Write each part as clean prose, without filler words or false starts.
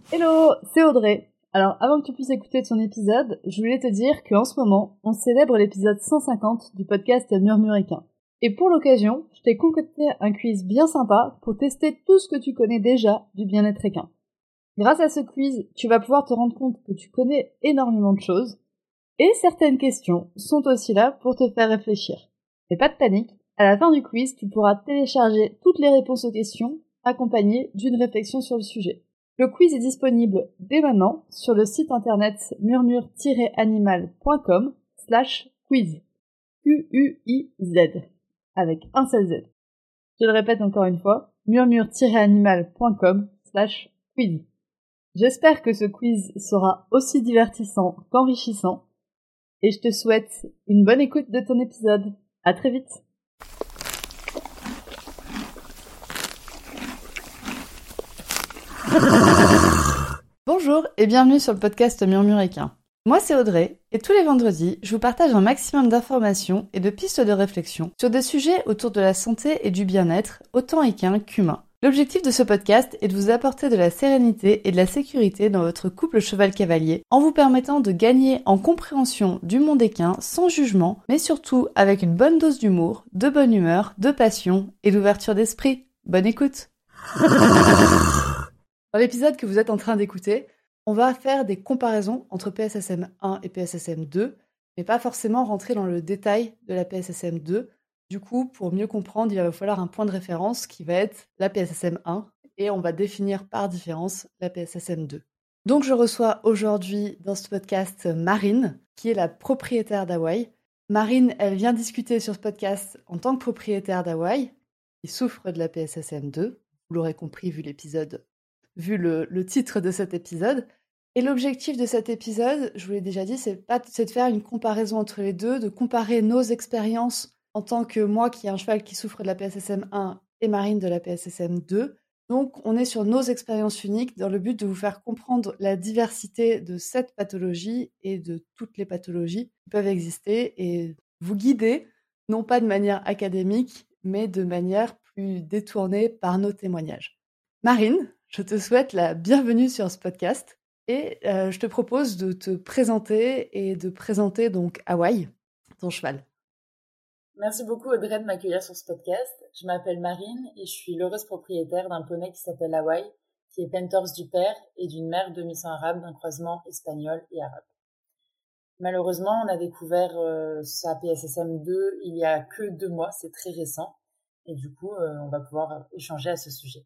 Hello, c'est Audrey. Alors, avant que tu puisses écouter ton épisode, je voulais te dire qu'en ce moment, on célèbre l'épisode 150 du podcast Murmuréquin. Et pour l'occasion, je t'ai concocté un quiz bien sympa pour tester tout ce que tu connais déjà du bien-être équin. Grâce à ce quiz, tu vas pouvoir te rendre compte que tu connais énormément de choses, et certaines questions sont aussi là pour te faire réfléchir. Mais pas de panique, à la fin du quiz, tu pourras télécharger toutes les réponses aux questions, accompagnées d'une réflexion sur le sujet. Le quiz est disponible dès maintenant sur le site internet murmure-animal.com/quiz. Q-U-I-Z. Avec un seul Z. Je le répète encore une fois, murmure-animal.com/quiz. J'espère que ce quiz sera aussi divertissant qu'enrichissant, et je te souhaite une bonne écoute de ton épisode. À très vite. Bonjour et bienvenue sur le podcast Murmuréquin. Moi c'est Audrey, et tous les vendredis, je vous partage un maximum d'informations et de pistes de réflexion sur des sujets autour de la santé et du bien-être, autant équin qu'humain. L'objectif de ce podcast est de vous apporter de la sérénité et de la sécurité dans votre couple cheval-cavalier, en vous permettant de gagner en compréhension du monde équin sans jugement, mais surtout avec une bonne dose d'humour, de bonne humeur, de passion et d'ouverture d'esprit. Bonne écoute! Dans l'épisode que vous êtes en train d'écouter, on va faire des comparaisons entre PSSM 1 et PSSM 2, mais pas forcément rentrer dans le détail de la PSSM 2. Du coup, pour mieux comprendre, il va falloir un point de référence qui va être la PSSM 1, et on va définir par différence la PSSM 2. Donc je reçois aujourd'hui dans ce podcast Marine, qui est la propriétaire d'Hawaii. Marine, elle vient discuter sur ce podcast en tant que propriétaire d'Hawaii, qui souffre de la PSSM 2. Vous l'aurez compris vu l'épisode, vu le titre de cet épisode. Et l'objectif de cet épisode, je vous l'ai déjà dit, c'est de faire une comparaison entre les deux, de comparer nos expériences en tant que moi qui ai un cheval qui souffre de la PSSM 1 et Marine de la PSSM 2. Donc on est sur nos expériences uniques dans le but de vous faire comprendre la diversité de cette pathologie et de toutes les pathologies qui peuvent exister et vous guider, non pas de manière académique, mais de manière plus détournée par nos témoignages. Marine, je te souhaite la bienvenue sur ce podcast et je te propose de te présenter et de présenter donc Hawaii, ton cheval. Merci beaucoup Audrey de m'accueillir sur ce podcast. Je m'appelle Marine et je suis l'heureuse propriétaire d'un poney qui s'appelle Hawaii, qui est Pentors du père et d'une mère demi-sang arabe d'un croisement espagnol et arabe. Malheureusement, on a découvert sa PSSM 2 il y a que 2 mois, c'est très récent, et du coup, on va pouvoir échanger à ce sujet.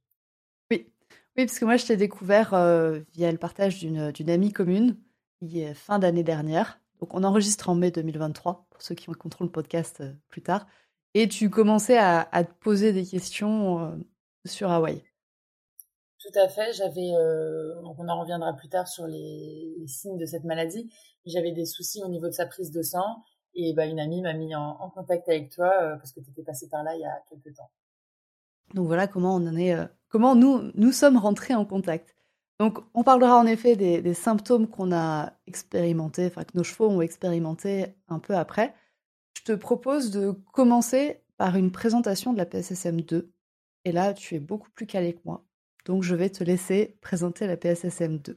Oui, parce que moi, je t'ai découvert via le partage d'une amie commune, qui est fin d'année dernière. Donc, on enregistre en mai 2023, pour ceux qui écouteront le podcast plus tard. Et tu commençais à te poser des questions sur Hawaï. Tout à fait, donc on en reviendra plus tard sur les signes de cette maladie, mais j'avais des soucis au niveau de sa prise de sang, et une amie m'a mis en contact avec toi, parce que tu étais passée par là il y a quelques temps. Donc voilà comment on en est, comment nous sommes rentrés en contact. Donc on parlera en effet des symptômes qu'on a expérimentés, enfin que nos chevaux ont expérimentés un peu après. Je te propose de commencer par une présentation de la PSSM 2. Et là, tu es beaucoup plus calé que moi. Donc je vais te laisser présenter la PSSM 2.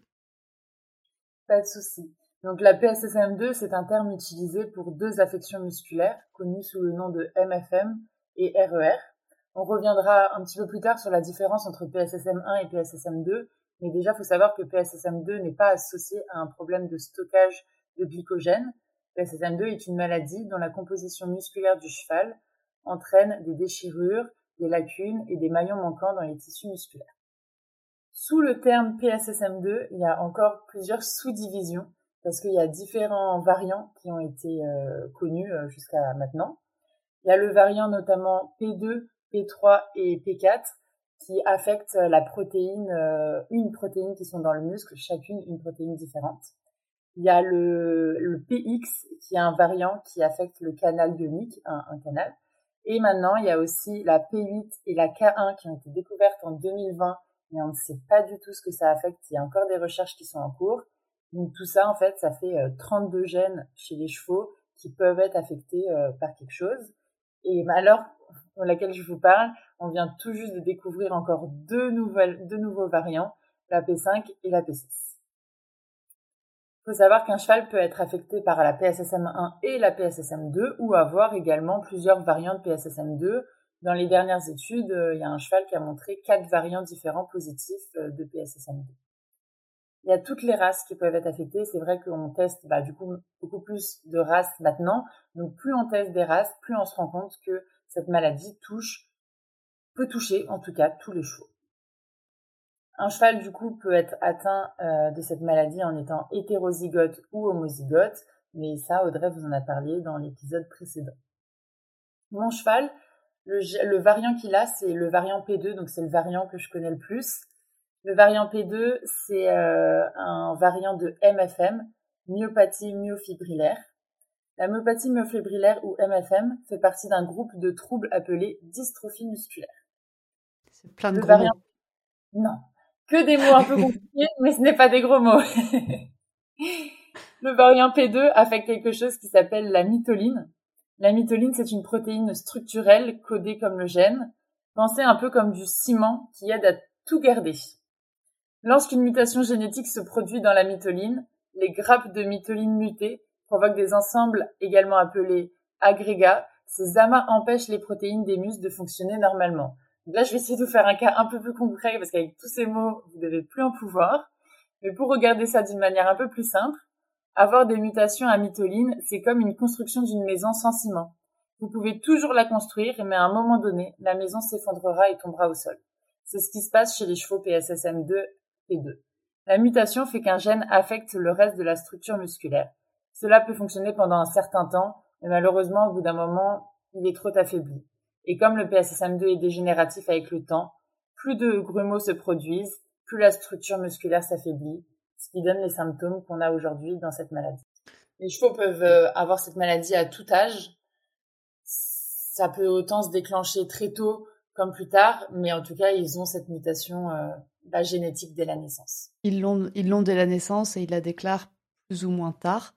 Pas de souci. Donc la PSSM 2, c'est un terme utilisé pour 2 affections musculaires, connues sous le nom de MFM et RER. On reviendra un petit peu plus tard sur la différence entre PSSM 1 et PSSM 2, mais déjà, il faut savoir que PSSM 2 n'est pas associé à un problème de stockage de glycogène. PSSM 2 est une maladie dont la composition musculaire du cheval entraîne des déchirures, des lacunes et des maillons manquants dans les tissus musculaires. Sous le terme PSSM2, il y a encore plusieurs sous-divisions parce qu'il y a différents variants qui ont été connus jusqu'à maintenant. Il y a le variant notamment P2, P3 et P4 qui affectent la protéine, une protéine qui sont dans le muscle, chacune une protéine différente. Il y a le PX qui est un variant qui affecte le canal ionique, un canal. Et maintenant, il y a aussi la P8 et la K1 qui ont été découvertes en 2020, mais on ne sait pas du tout ce que ça affecte. Il y a encore des recherches qui sont en cours. Donc tout ça, en fait, ça fait 32 gènes chez les chevaux qui peuvent être affectés par quelque chose. Et à l'heure pour laquelle je vous parle, on vient tout juste de découvrir encore deux nouveaux variants. la P5 et la P6. Il faut savoir qu'un cheval peut être affecté par la PSSM1 et la PSSM2 ou avoir également plusieurs variantes PSSM2. Dans les dernières études, il y a un cheval qui a montré 4 variants différents positifs de PSSM2. Il y a toutes les races qui peuvent être affectées. C'est vrai qu'on teste du coup beaucoup plus de races maintenant. Donc plus on teste des races, plus on se rend compte que cette maladie peut toucher en tout cas tous les chevaux. Un cheval, du coup, peut être atteint de cette maladie en étant hétérozygote ou homozygote, mais ça, Audrey vous en a parlé dans l'épisode précédent. Mon cheval, le variant qu'il a, c'est le variant P2, donc c'est le variant que je connais le plus. Le variant P2, c'est un variant de MFM, myopathie myofibrillaire. La myopathie myofibrillaire ou MFM fait partie d'un groupe de troubles appelés dystrophie musculaire. C'est plein de gros mots. Non. Que des mots un peu compliqués, mais ce n'est pas des gros mots. Le variant P2 affecte quelque chose qui s'appelle la mitoline. La mitoline, c'est une protéine structurelle codée comme le gène. Pensez un peu comme du ciment qui aide à tout garder. Lorsqu'une mutation génétique se produit dans la mitoline, les grappes de mitoline mutées provoquent des ensembles également appelés agrégats. Ces amas empêchent les protéines des muscles de fonctionner normalement. Là, je vais essayer de vous faire un cas un peu plus concret parce qu'avec tous ces mots, vous devez plus en pouvoir. Mais pour regarder ça d'une manière un peu plus simple, avoir des mutations à mitoline, c'est comme une construction d'une maison sans ciment. Vous pouvez toujours la construire, mais à un moment donné, la maison s'effondrera et tombera au sol. C'est ce qui se passe chez les chevaux PSSM2 et 2. La mutation fait qu'un gène affecte le reste de la structure musculaire. Cela peut fonctionner pendant un certain temps, mais malheureusement, au bout d'un moment, il est trop affaibli. Et comme le PSSM2 est dégénératif avec le temps, plus de grumeaux se produisent, plus la structure musculaire s'affaiblit, ce qui donne les symptômes qu'on a aujourd'hui dans cette maladie. Les chevaux peuvent avoir cette maladie à tout âge. Ça peut autant se déclencher très tôt comme plus tard, mais en tout cas, ils ont cette mutation génétique dès la naissance. Ils l'ont dès la naissance et ils la déclarent plus ou moins tard.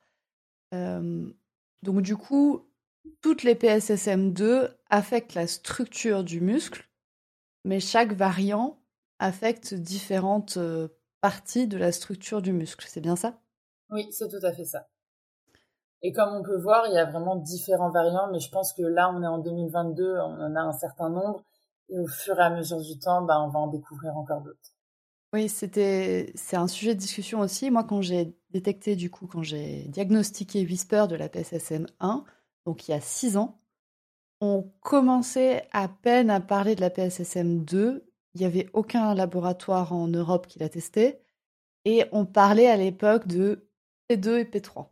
Donc du coup, toutes les PSSM2 affectent la structure du muscle, mais chaque variant affecte différentes parties de la structure du muscle. C'est bien ça? Oui, c'est tout à fait ça. Et comme on peut voir, il y a vraiment différents variants, mais je pense que là, on est en 2022, on en a un certain nombre, et au fur et à mesure du temps, on va en découvrir encore d'autres. Oui, c'est un sujet de discussion aussi. Moi, quand j'ai diagnostiqué Whisper de la PSSM1, donc il y a 6 ans, on commençait à peine à parler de la PSSM2. Il n'y avait aucun laboratoire en Europe qui l'a testé. Et on parlait à l'époque de P2 et P3.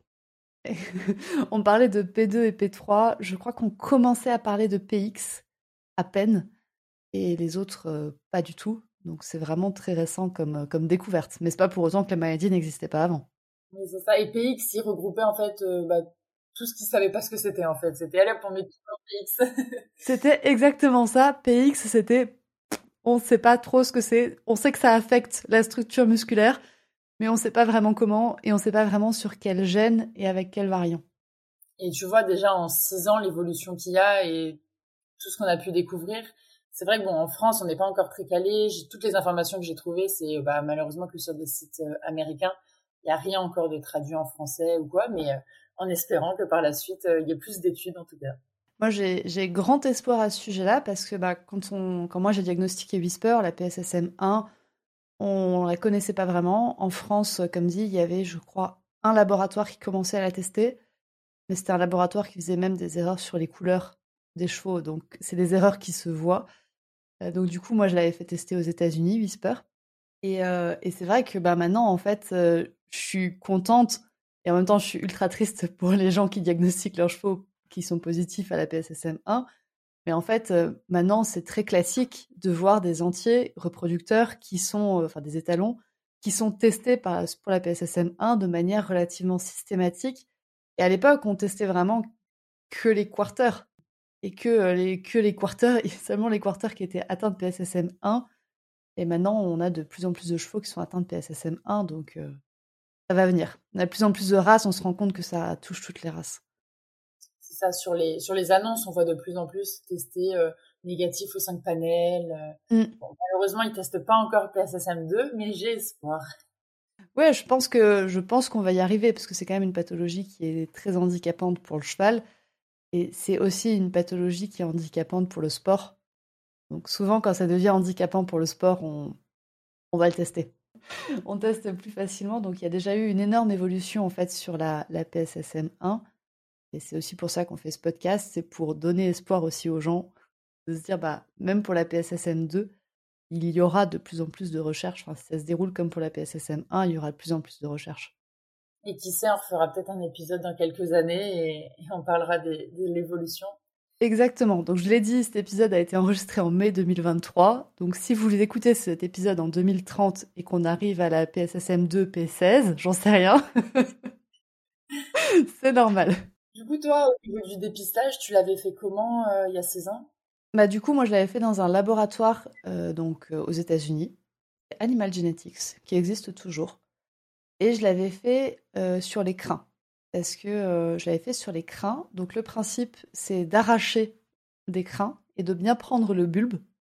On parlait de P2 et P3. Je crois qu'on commençait à parler de PX à peine. Et les autres, pas du tout. Donc c'est vraiment très récent comme découverte. Mais c'est pas pour autant que la maladie n'existait pas avant. Oui, c'est ça. Et PX, il regroupait en fait tout ce qu'ils savaient pas ce que c'était en fait. C'était allez, on met tout dans PX. C'était exactement ça. PX, c'était on sait pas trop ce que c'est. On sait que ça affecte la structure musculaire, mais on sait pas vraiment comment et on sait pas vraiment sur quel gène et avec quel variant. Et tu vois déjà en 6 ans l'évolution qu'il y a et tout ce qu'on a pu découvrir. C'est vrai que en France, on n'est pas encore très calé. Toutes les informations que j'ai trouvées, c'est malheureusement que sur des sites américains, il n'y a rien encore de traduit en français ou quoi, mais en espérant que par la suite, il y ait plus d'études en tout cas. Moi, j'ai grand espoir à ce sujet-là parce que quand moi j'ai diagnostiqué Whisper, la PSSM1, on la connaissait pas vraiment. En France, comme dit, il y avait, je crois, un laboratoire qui commençait à la tester, mais c'était un laboratoire qui faisait même des erreurs sur les couleurs des chevaux, donc c'est des erreurs qui se voient. Donc du coup, moi, je l'avais fait tester aux États-Unis, Whisper. Et c'est vrai que maintenant, en fait, je suis contente et en même temps, je suis ultra triste pour les gens qui diagnostiquent leurs chevaux qui sont positifs à la PSSM1. Mais en fait, maintenant, c'est très classique de voir des entiers reproducteurs qui sont, enfin des étalons, qui sont testés pour la PSSM1 de manière relativement systématique. Et à l'époque, on testait vraiment que les quarters. Et que les quarters, et seulement les quarters qui étaient atteints de PSSM1. Et maintenant, on a de plus en plus de chevaux qui sont atteints de PSSM1, donc ça va venir. On a de plus en plus de races, on se rend compte que ça touche toutes les races. C'est ça, sur les annonces, on voit de plus en plus tester négatif aux 5 panels. Mm. Bon, malheureusement, ils testent pas encore PSSM2, mais j'ai espoir. Ouais, je pense qu'on va y arriver parce que c'est quand même une pathologie qui est très handicapante pour le cheval et c'est aussi une pathologie qui est handicapante pour le sport. Donc souvent, quand ça devient handicapant pour le sport, on va le tester. On teste plus facilement. Donc il y a déjà eu une énorme évolution en fait sur la PSSM1 et c'est aussi pour ça qu'on fait ce podcast, c'est pour donner espoir aussi aux gens de se dire bah même pour la PSSM2 il y aura de plus en plus de recherches. Enfin, si ça se déroule comme pour la PSSM1, il y aura de plus en plus de recherches. Et qui sait, on fera peut-être un épisode dans quelques années et on parlera de l'évolution. Exactement. Donc, je l'ai dit, cet épisode a été enregistré en mai 2023. Donc, si vous écoutez cet épisode en 2030 et qu'on arrive à la PSSM2, P16, j'en sais rien, c'est normal. Du coup, toi, au niveau du dépistage, tu l'avais fait comment il y a 6 ans? Bah, du coup, moi, je l'avais fait dans un laboratoire aux États-Unis, Animal Genetics, qui existe toujours. Et je l'avais fait sur les crins. Parce que je l'avais fait sur les crins. Donc le principe, c'est d'arracher des crins et de bien prendre le bulbe.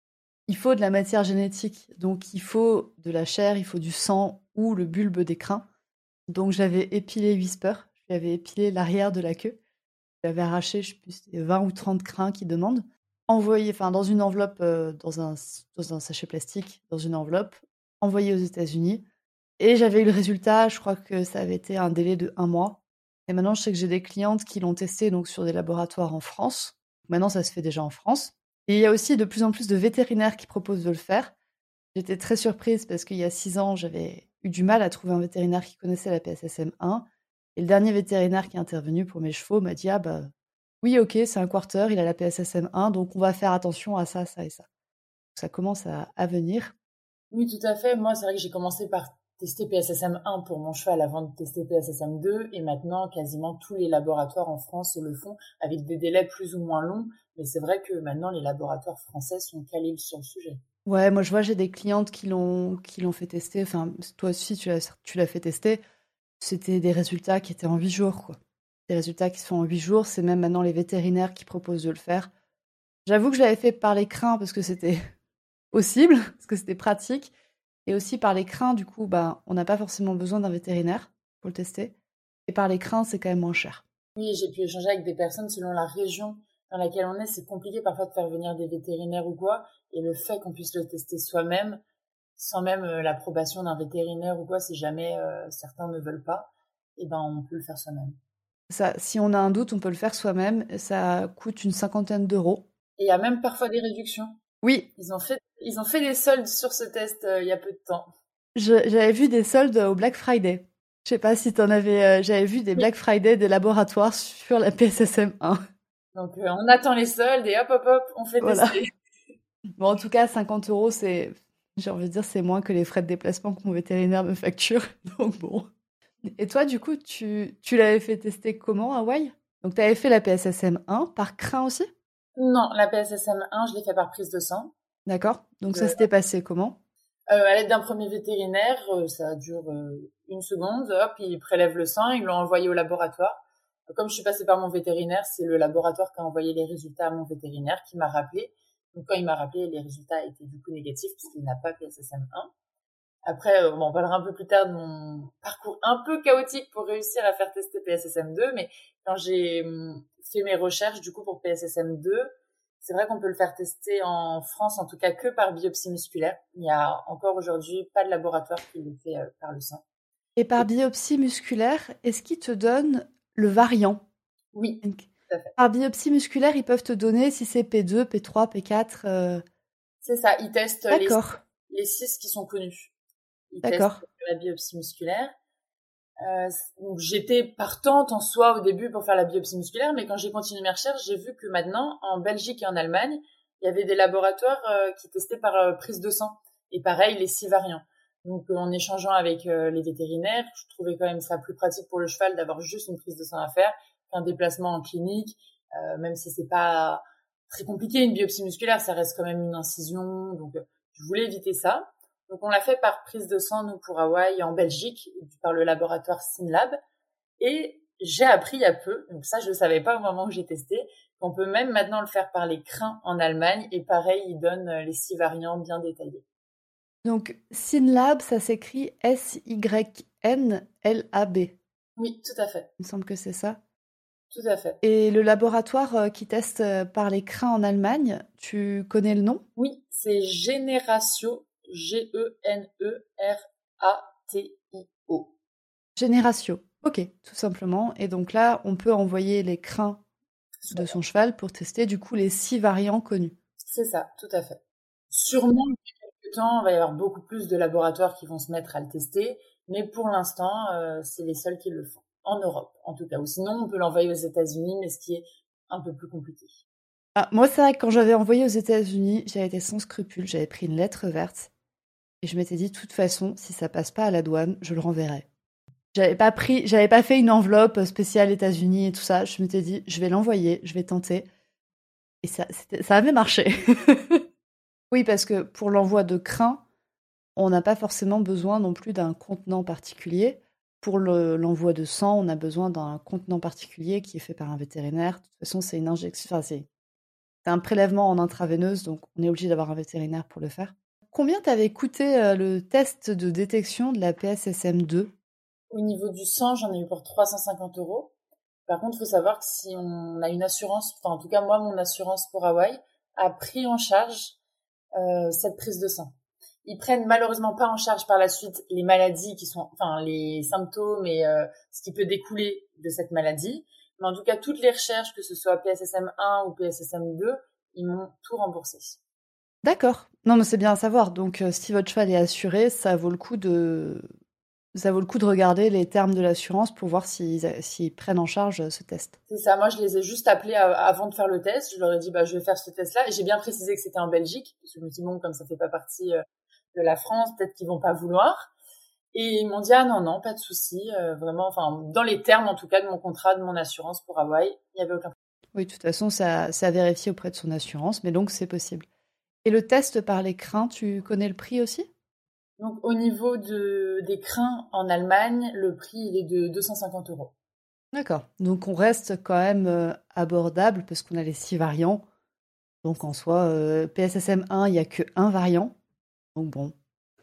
Il faut de la matière génétique. Donc il faut de la chair, il faut du sang ou le bulbe des crins. Donc j'avais épilé Whisper. J'avais épilé l'arrière de la queue. J'avais arraché, je sais plus, c'était 20 ou 30 crins qui demandent. Envoyé, enfin dans une enveloppe, dans un sachet plastique, dans une enveloppe, envoyé aux États-Unis. Et j'avais eu le résultat, je crois que ça avait été un délai de 1 mois. Et maintenant, je sais que j'ai des clientes qui l'ont testé donc sur des laboratoires en France. Maintenant, ça se fait déjà en France. Et il y a aussi de plus en plus de vétérinaires qui proposent de le faire. J'étais très surprise parce qu'il y a 6 ans, j'avais eu du mal à trouver un vétérinaire qui connaissait la PSSM1. Et le dernier vétérinaire qui est intervenu pour mes chevaux m'a dit: ah bah oui, ok, c'est un quarter, il a la PSSM1, donc on va faire attention à ça, ça et ça. Ça commence à venir. Oui, tout à fait. Moi, c'est vrai que j'ai commencé par tester PSSM1 pour mon cheval avant de tester PSSM2 et maintenant, quasiment tous les laboratoires en France le font avec des délais plus ou moins longs. Mais c'est vrai que maintenant, les laboratoires français sont calés sur le sujet. Ouais, moi je vois, j'ai des clientes qui l'ont fait tester. Enfin, toi aussi, tu l'as fait tester. C'était des résultats qui étaient en 8 jours, quoi. Des résultats qui se font en 8 jours. C'est même maintenant les vétérinaires qui proposent de le faire. J'avoue que je l'avais fait par les crins parce que c'était possible, parce que c'était pratique. Et aussi par les crins, du coup, bah, on n'a pas forcément besoin d'un vétérinaire pour le tester. Et par les crins, c'est quand même moins cher. Oui, j'ai pu échanger avec des personnes selon la région dans laquelle on est. C'est compliqué parfois de faire venir des vétérinaires ou quoi. Et le fait qu'on puisse le tester soi-même, sans même l'approbation d'un vétérinaire ou quoi, si jamais certains ne veulent pas, eh ben on peut le faire soi-même. Ça, si on a un doute, on peut le faire soi-même. Ça coûte une cinquantaine d'euros. Et il y a même parfois des réductions. Oui, Ils ont fait des soldes sur ce test il y a peu de temps. j'avais vu des soldes au Black Friday. Je sais pas si t'en avais. J'avais vu des Oui. Black Friday des laboratoires sur la PSSM1. Donc on attend les soldes et hop hop hop, on fait Voilà. tester. Bon, en tout cas, 50 euros, c'est. J'ai envie de dire, c'est moins que les frais de déplacement que mon vétérinaire me facture. Donc bon. Et toi, du coup, tu l'avais fait tester comment à Hawaï? Donc, tu avais fait la PSSM1 par crin aussi? Non, la PSSM1, je l'ai fait par prise de sang. D'accord. Donc, ça s'était passé comment? À l'aide d'un premier vétérinaire, ça dure 1 seconde, hop, il prélève le sang, ils l'ont envoyé au laboratoire. Comme je suis passée par mon vétérinaire, c'est le laboratoire qui a envoyé les résultats à mon vétérinaire qui m'a rappelé. Donc quand il m'a rappelé, les résultats étaient du coup négatifs puisqu'il n'a pas PSSM1. Après, on parlera un peu plus tard de mon parcours un peu chaotique pour réussir à faire tester PSSM2, mais quand j'ai fait mes recherches du coup pour PSSM2, c'est vrai qu'on peut le faire tester en France, en tout cas que par biopsie musculaire. Il n'y a encore aujourd'hui pas de laboratoire qui le fait par le sang. Et par Et biopsie musculaire, est-ce qu'ils te donnent le variant? oui, Donc, tout à fait. par biopsie musculaire, ils peuvent te donner si c'est P2, P3, P4. C'est ça, ils testent D'accord, les 6 qui sont connus. Ils testent d'accord. la biopsie musculaire. Donc j'étais partante en soi au début pour faire la biopsie musculaire, mais quand j'ai continué mes recherches, j'ai vu que maintenant, en Belgique et en Allemagne, il y avait des laboratoires qui testaient par prise de sang. Et pareil, les 6 variants. Donc en échangeant avec les vétérinaires, je trouvais quand même ça plus pratique pour le cheval d'avoir juste une prise de sang à faire qu'un déplacement en clinique, même si c'est pas très compliqué, une biopsie musculaire, ça reste quand même une incision. Donc je voulais éviter ça. Donc on l'a fait par prise de sang, nous, pour Hawaï, en Belgique, par le laboratoire Synlab. Et j'ai appris il y a peu, donc ça je ne savais pas au moment où j'ai testé, On peut même maintenant le faire par les crins en Allemagne et pareil, ils donnent les 6 variants bien détaillés. Donc, SYNLAB, ça s'écrit SYNLAB. Oui, tout à fait. Il me semble que c'est ça. Tout à fait. Et le laboratoire qui teste par les crins en Allemagne, tu connais le nom? Oui, c'est Generatio, Generatio. Génératio. Ok, tout simplement. Et donc là, on peut envoyer les crins de son cheval pour tester du coup les 6 variants connus. C'est ça, tout à fait. Sûrement, depuis quelques temps, il va y avoir beaucoup plus de laboratoires qui vont se mettre à le tester, mais pour l'instant, c'est les seuls qui le font. En Europe, en tout cas. Ou sinon, on peut l'envoyer aux États-Unis, mais ce qui est un peu plus compliqué. Ah, moi, c'est vrai que quand j'avais envoyé aux États-Unis, j'avais été sans scrupule, j'avais pris une lettre verte et je m'étais dit, de toute façon, si ça passe pas à la douane, je le renverrai. J'avais pas fait une enveloppe spéciale États-Unis et tout ça. Je m'étais dit, je vais l'envoyer, je vais tenter. Et ça avait marché. Oui, parce que pour l'envoi de crins, on n'a pas forcément besoin non plus d'un contenant particulier. Pour l'envoi de sang, on a besoin d'un contenant particulier qui est fait par un vétérinaire. De toute façon, c'est une injection, enfin, c'est un prélèvement en intraveineuse, donc on est obligé d'avoir un vétérinaire pour le faire. Combien t'avait coûté le test de détection de la PSSM2? Au niveau du sang, j'en ai eu pour 350 €. Par contre, il faut savoir que si on a une assurance, enfin en tout cas moi, mon assurance pour Hawaï a pris en charge cette prise de sang. Ils prennent malheureusement pas en charge par la suite les maladies qui sont, enfin les symptômes et ce qui peut découler de cette maladie. Mais en tout cas, toutes les recherches, que ce soit PSSM1 ou PSSM2, ils m'ont tout remboursé. D'accord. Non, mais c'est bien à savoir. Donc, si votre cheval est assuré, ça vaut le coup de regarder les termes de l'assurance pour voir s'ils prennent en charge ce test. C'est ça, moi je les ai juste appelés avant de faire le test. Je leur ai dit je vais faire ce test-là et j'ai bien précisé que c'était en Belgique parce que je me suis dit bon, comme ça fait pas partie de la France, peut-être qu'ils vont pas vouloir. Et ils m'ont dit ah non, pas de souci, vraiment, enfin dans les termes en tout cas de mon contrat, de mon assurance pour Hawaï, il y avait aucun problème. Oui, de toute façon, c'est à vérifier auprès de son assurance, mais donc c'est possible. Et le test par les crins, tu connais le prix aussi? Donc au niveau des crins en Allemagne, le prix il est de 250 €. D'accord. Donc on reste quand même abordable parce qu'on a les 6 variants. Donc en soi, PSSM1, il n'y a que un variant. Donc bon,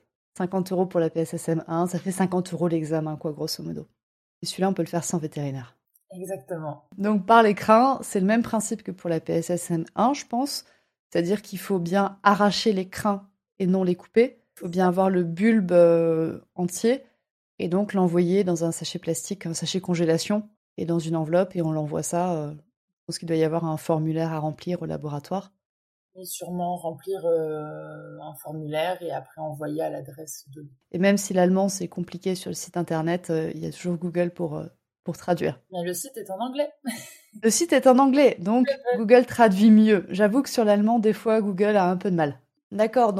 50 € pour la PSSM1, ça fait 50 € l'examen, quoi, grosso modo. Et celui-là, on peut le faire sans vétérinaire. Exactement. Donc par les crins, c'est le même principe que pour la PSSM1, je pense. C'est-à-dire qu'il faut bien arracher les crins et non les couper. Il faut bien avoir le bulbe entier et donc l'envoyer dans un sachet plastique, un sachet congélation et dans une enveloppe et on l'envoie ça. Je pense qu'il doit y avoir un formulaire à remplir au laboratoire. Et sûrement remplir un formulaire et après envoyer à l'adresse de... Et même si l'allemand c'est compliqué sur le site internet, il y a toujours Google pour traduire. Mais le site est en anglais. Le site est en anglais, donc Google traduit mieux. J'avoue que sur l'allemand, des fois, Google a un peu de mal. D'accord,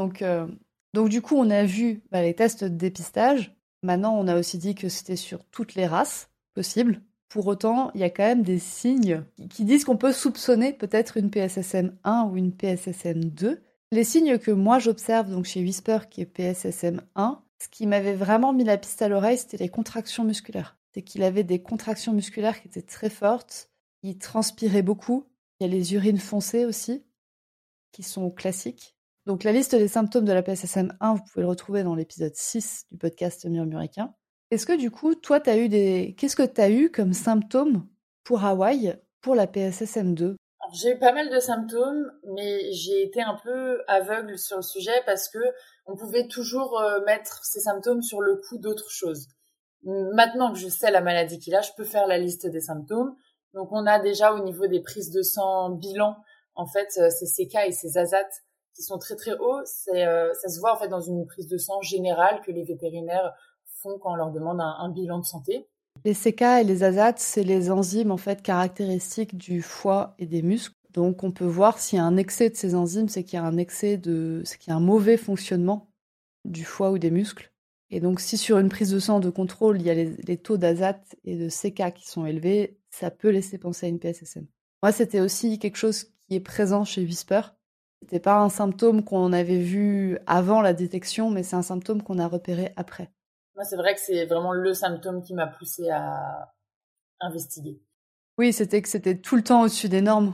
donc du coup, on a vu les tests de dépistage. Maintenant, on a aussi dit que c'était sur toutes les races possibles. Pour autant, il y a quand même des signes qui disent qu'on peut soupçonner peut-être une PSSM1 ou une PSSM2. Les signes que moi j'observe donc chez Whisper, qui est PSSM1, ce qui m'avait vraiment mis la piste à l'oreille, c'était les contractions musculaires. C'est qu'il avait des contractions musculaires qui étaient très fortes, il transpirait beaucoup. Il y a les urines foncées aussi, qui sont classiques. Donc la liste des symptômes de la PSSM1, vous pouvez le retrouver dans l'épisode 6 du podcast Murmuricain. Est-ce que du coup, toi, qu'est-ce que tu as eu comme symptômes pour Hawaï pour la PSSM2? Alors, j'ai eu pas mal de symptômes, mais j'ai été un peu aveugle sur le sujet parce que on pouvait toujours mettre ces symptômes sur le coup d'autres choses. Maintenant que je sais la maladie qu'il a, je peux faire la liste des symptômes. Donc on a déjà au niveau des prises de sang bilan, en fait, ces CK et ces ASAT qui sont très très hauts. Ça se voit en fait dans une prise de sang générale que les vétérinaires font quand on leur demande un bilan de santé. Les CK et les ASAT, c'est les enzymes en fait caractéristiques du foie et des muscles. Donc on peut voir s'il y a un excès de ces enzymes, c'est qu'il y a c'est qu'il y a un mauvais fonctionnement du foie ou des muscles. Et donc si sur une prise de sang de contrôle, il y a les taux d'ASAT et de CK qui sont élevés, ça peut laisser penser à une PSSM. Moi, c'était aussi quelque chose qui est présent chez Whisper. C'était pas un symptôme qu'on avait vu avant la détection, mais c'est un symptôme qu'on a repéré après. Moi, c'est vrai que c'est vraiment le symptôme qui m'a poussé à investiguer. Oui, c'était que c'était tout le temps au-dessus des normes.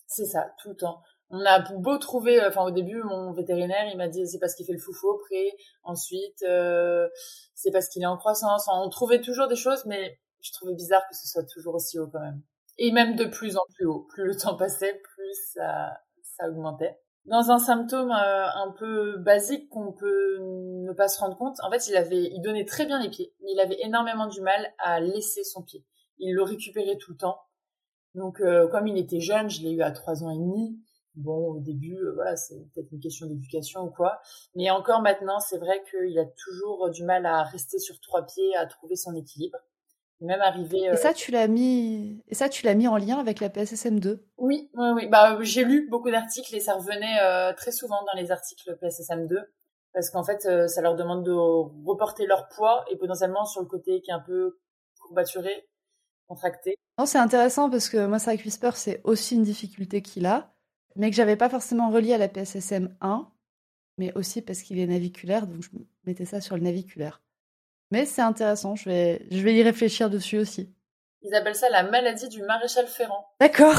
C'est ça, tout le temps. On a beau trouver, enfin au début, mon vétérinaire, il m'a dit c'est parce qu'il fait le foufou au pré. Ensuite, c'est parce qu'il est en croissance. On trouvait toujours des choses, mais je trouvais bizarre que ce soit toujours aussi haut quand même. Et même de plus en plus haut. Plus le temps passait, plus ça augmentait. Dans un symptôme un peu basique qu'on peut ne pas se rendre compte, en fait, il donnait très bien les pieds, mais il avait énormément du mal à laisser son pied. Il le récupérait tout le temps. Donc, comme il était jeune, je l'ai eu à 3 ans et demi. Bon, au début, voilà, c'est peut-être une question d'éducation ou quoi. Mais encore maintenant, c'est vrai qu'il a toujours du mal à rester sur 3 pieds, à trouver son équilibre. Et même arrivé... Et ça, tu l'as mis en lien avec la PSSM2? Oui, oui, oui. Bah, j'ai lu beaucoup d'articles et ça revenait très souvent dans les articles PSSM2. Parce qu'en fait, ça leur demande de reporter leur poids et potentiellement sur le côté qui est un peu courbaturé, contracté. Non, c'est intéressant parce que moi, c'est vrai que Whisper, c'est aussi une difficulté qu'il a, mais que j'avais pas forcément relié à la PSSM1, mais aussi parce qu'il est naviculaire, donc je mettais ça sur le naviculaire. Mais c'est intéressant, je vais y réfléchir dessus aussi. Ils appellent ça la maladie du maréchal Ferrand. D'accord.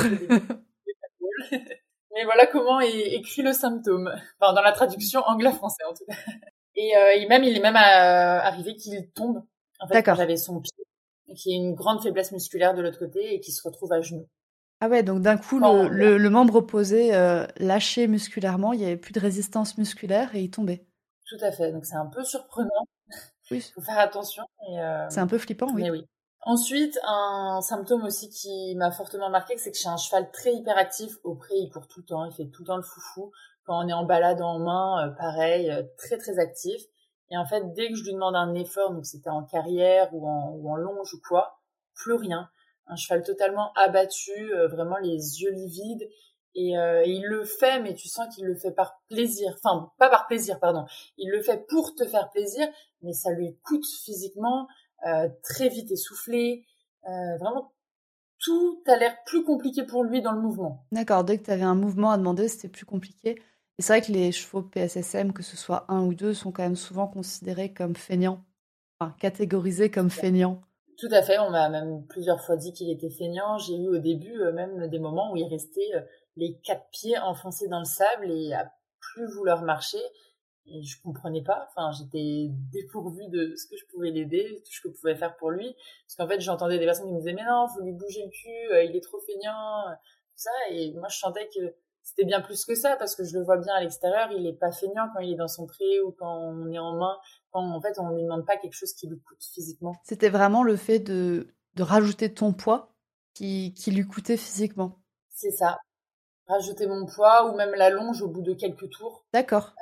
Mais voilà comment est écrit le symptôme. Enfin, dans la traduction anglais-français, en tout cas. Et il est même arrivé qu'il tombe, en fait, quand D'accord. j'avais son pied, et qu'il y ait une grande faiblesse musculaire de l'autre côté et qu'il se retrouve à genoux. Ah ouais, donc d'un coup, Quand, le membre opposé lâchait musculairement, il n'y avait plus de résistance musculaire et il tombait. Tout à fait. Donc c'est un peu surprenant. Oui, Faut faire attention. c'est un peu flippant, Mais oui. oui. Ensuite, un symptôme aussi qui m'a fortement marqué, c'est que j'ai un cheval très hyperactif. Au pré, il court tout le temps, il fait tout le temps le foufou. Quand on est en balade en main, pareil, très très actif. Et en fait, dès que je lui demande un effort, donc c'était en carrière ou en longe ou quoi, plus rien. Un cheval totalement abattu, vraiment les yeux livides. Et il le fait, mais tu sens qu'il le fait par plaisir. Enfin, pas par plaisir, pardon. Il le fait pour te faire plaisir, mais ça lui coûte physiquement. Très vite essoufflé. Vraiment, tout a l'air plus compliqué pour lui dans le mouvement. D'accord, dès que tu avais un mouvement à demander, c'était plus compliqué. Et c'est vrai que les chevaux PSSM, que ce soit un ou deux, sont quand même souvent considérés comme feignants. Enfin, catégorisés comme feignants. Tout à fait, on m'a même plusieurs fois dit qu'il était feignant. J'ai eu au début même des moments où il restait les 4 pieds enfoncés dans le sable et à plus vouloir marcher. Et je comprenais pas. Enfin, j'étais dépourvue de ce que je pouvais l'aider, tout ce que je pouvais faire pour lui. Parce qu'en fait, j'entendais des personnes qui me disaient mais non, faut lui bouger le cul, il est trop feignant, tout ça. Et moi, je sentais que c'était bien plus que ça parce que je le vois bien à l'extérieur. Il est pas feignant quand il est dans son pré ou quand on est en main. Quand en fait, on lui demande pas quelque chose qui lui coûte physiquement. C'était vraiment le fait de rajouter ton poids qui lui coûtait physiquement. C'est ça. Rajouter mon poids ou même la longe au bout de quelques tours. D'accord.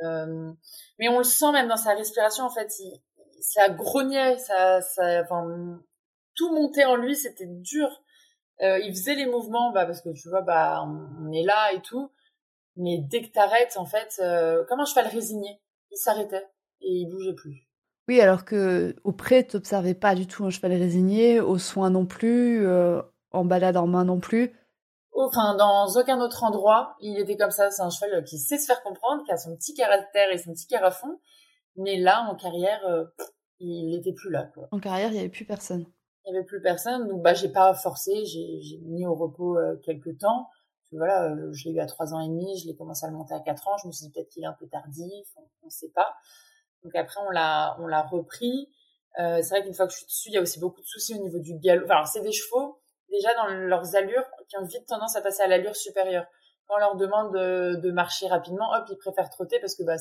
Mais on le sent même dans sa respiration, en fait, ça grognait, enfin, tout montait en lui, c'était dur. Il faisait les mouvements, bah, parce que tu vois, bah, on est là et tout, mais dès que t'arrêtes, en fait, comme un cheval résigné, il s'arrêtait et il bougeait plus. Oui, alors que au pré, tu n'observais pas du tout un cheval résigné, aux soins non plus, en balade en main non plus. Enfin, dans aucun autre endroit, il était comme ça. C'est un cheval qui sait se faire comprendre, qui a son petit caractère et son petit carafon. Mais là, en carrière, il n'était plus là, quoi. En carrière, il n'y avait plus personne. Il n'y avait plus personne, donc bah j'ai pas forcé, j'ai mis au repos quelques temps. Parce que voilà, je l'ai eu à 3 ans et demi, je l'ai commencé à le monter à 4 ans. Je me suis dit peut-être qu'il est un peu tardif, on sait pas. Donc après on l'a repris. C'est vrai qu'une fois que je suis dessus, il y a aussi beaucoup de soucis au niveau du galop. Enfin, alors c'est des chevaux déjà dans leurs allures qui ont vite tendance à passer à l'allure supérieure. Quand on leur demande de marcher rapidement, hop, ils préfèrent trotter parce que bah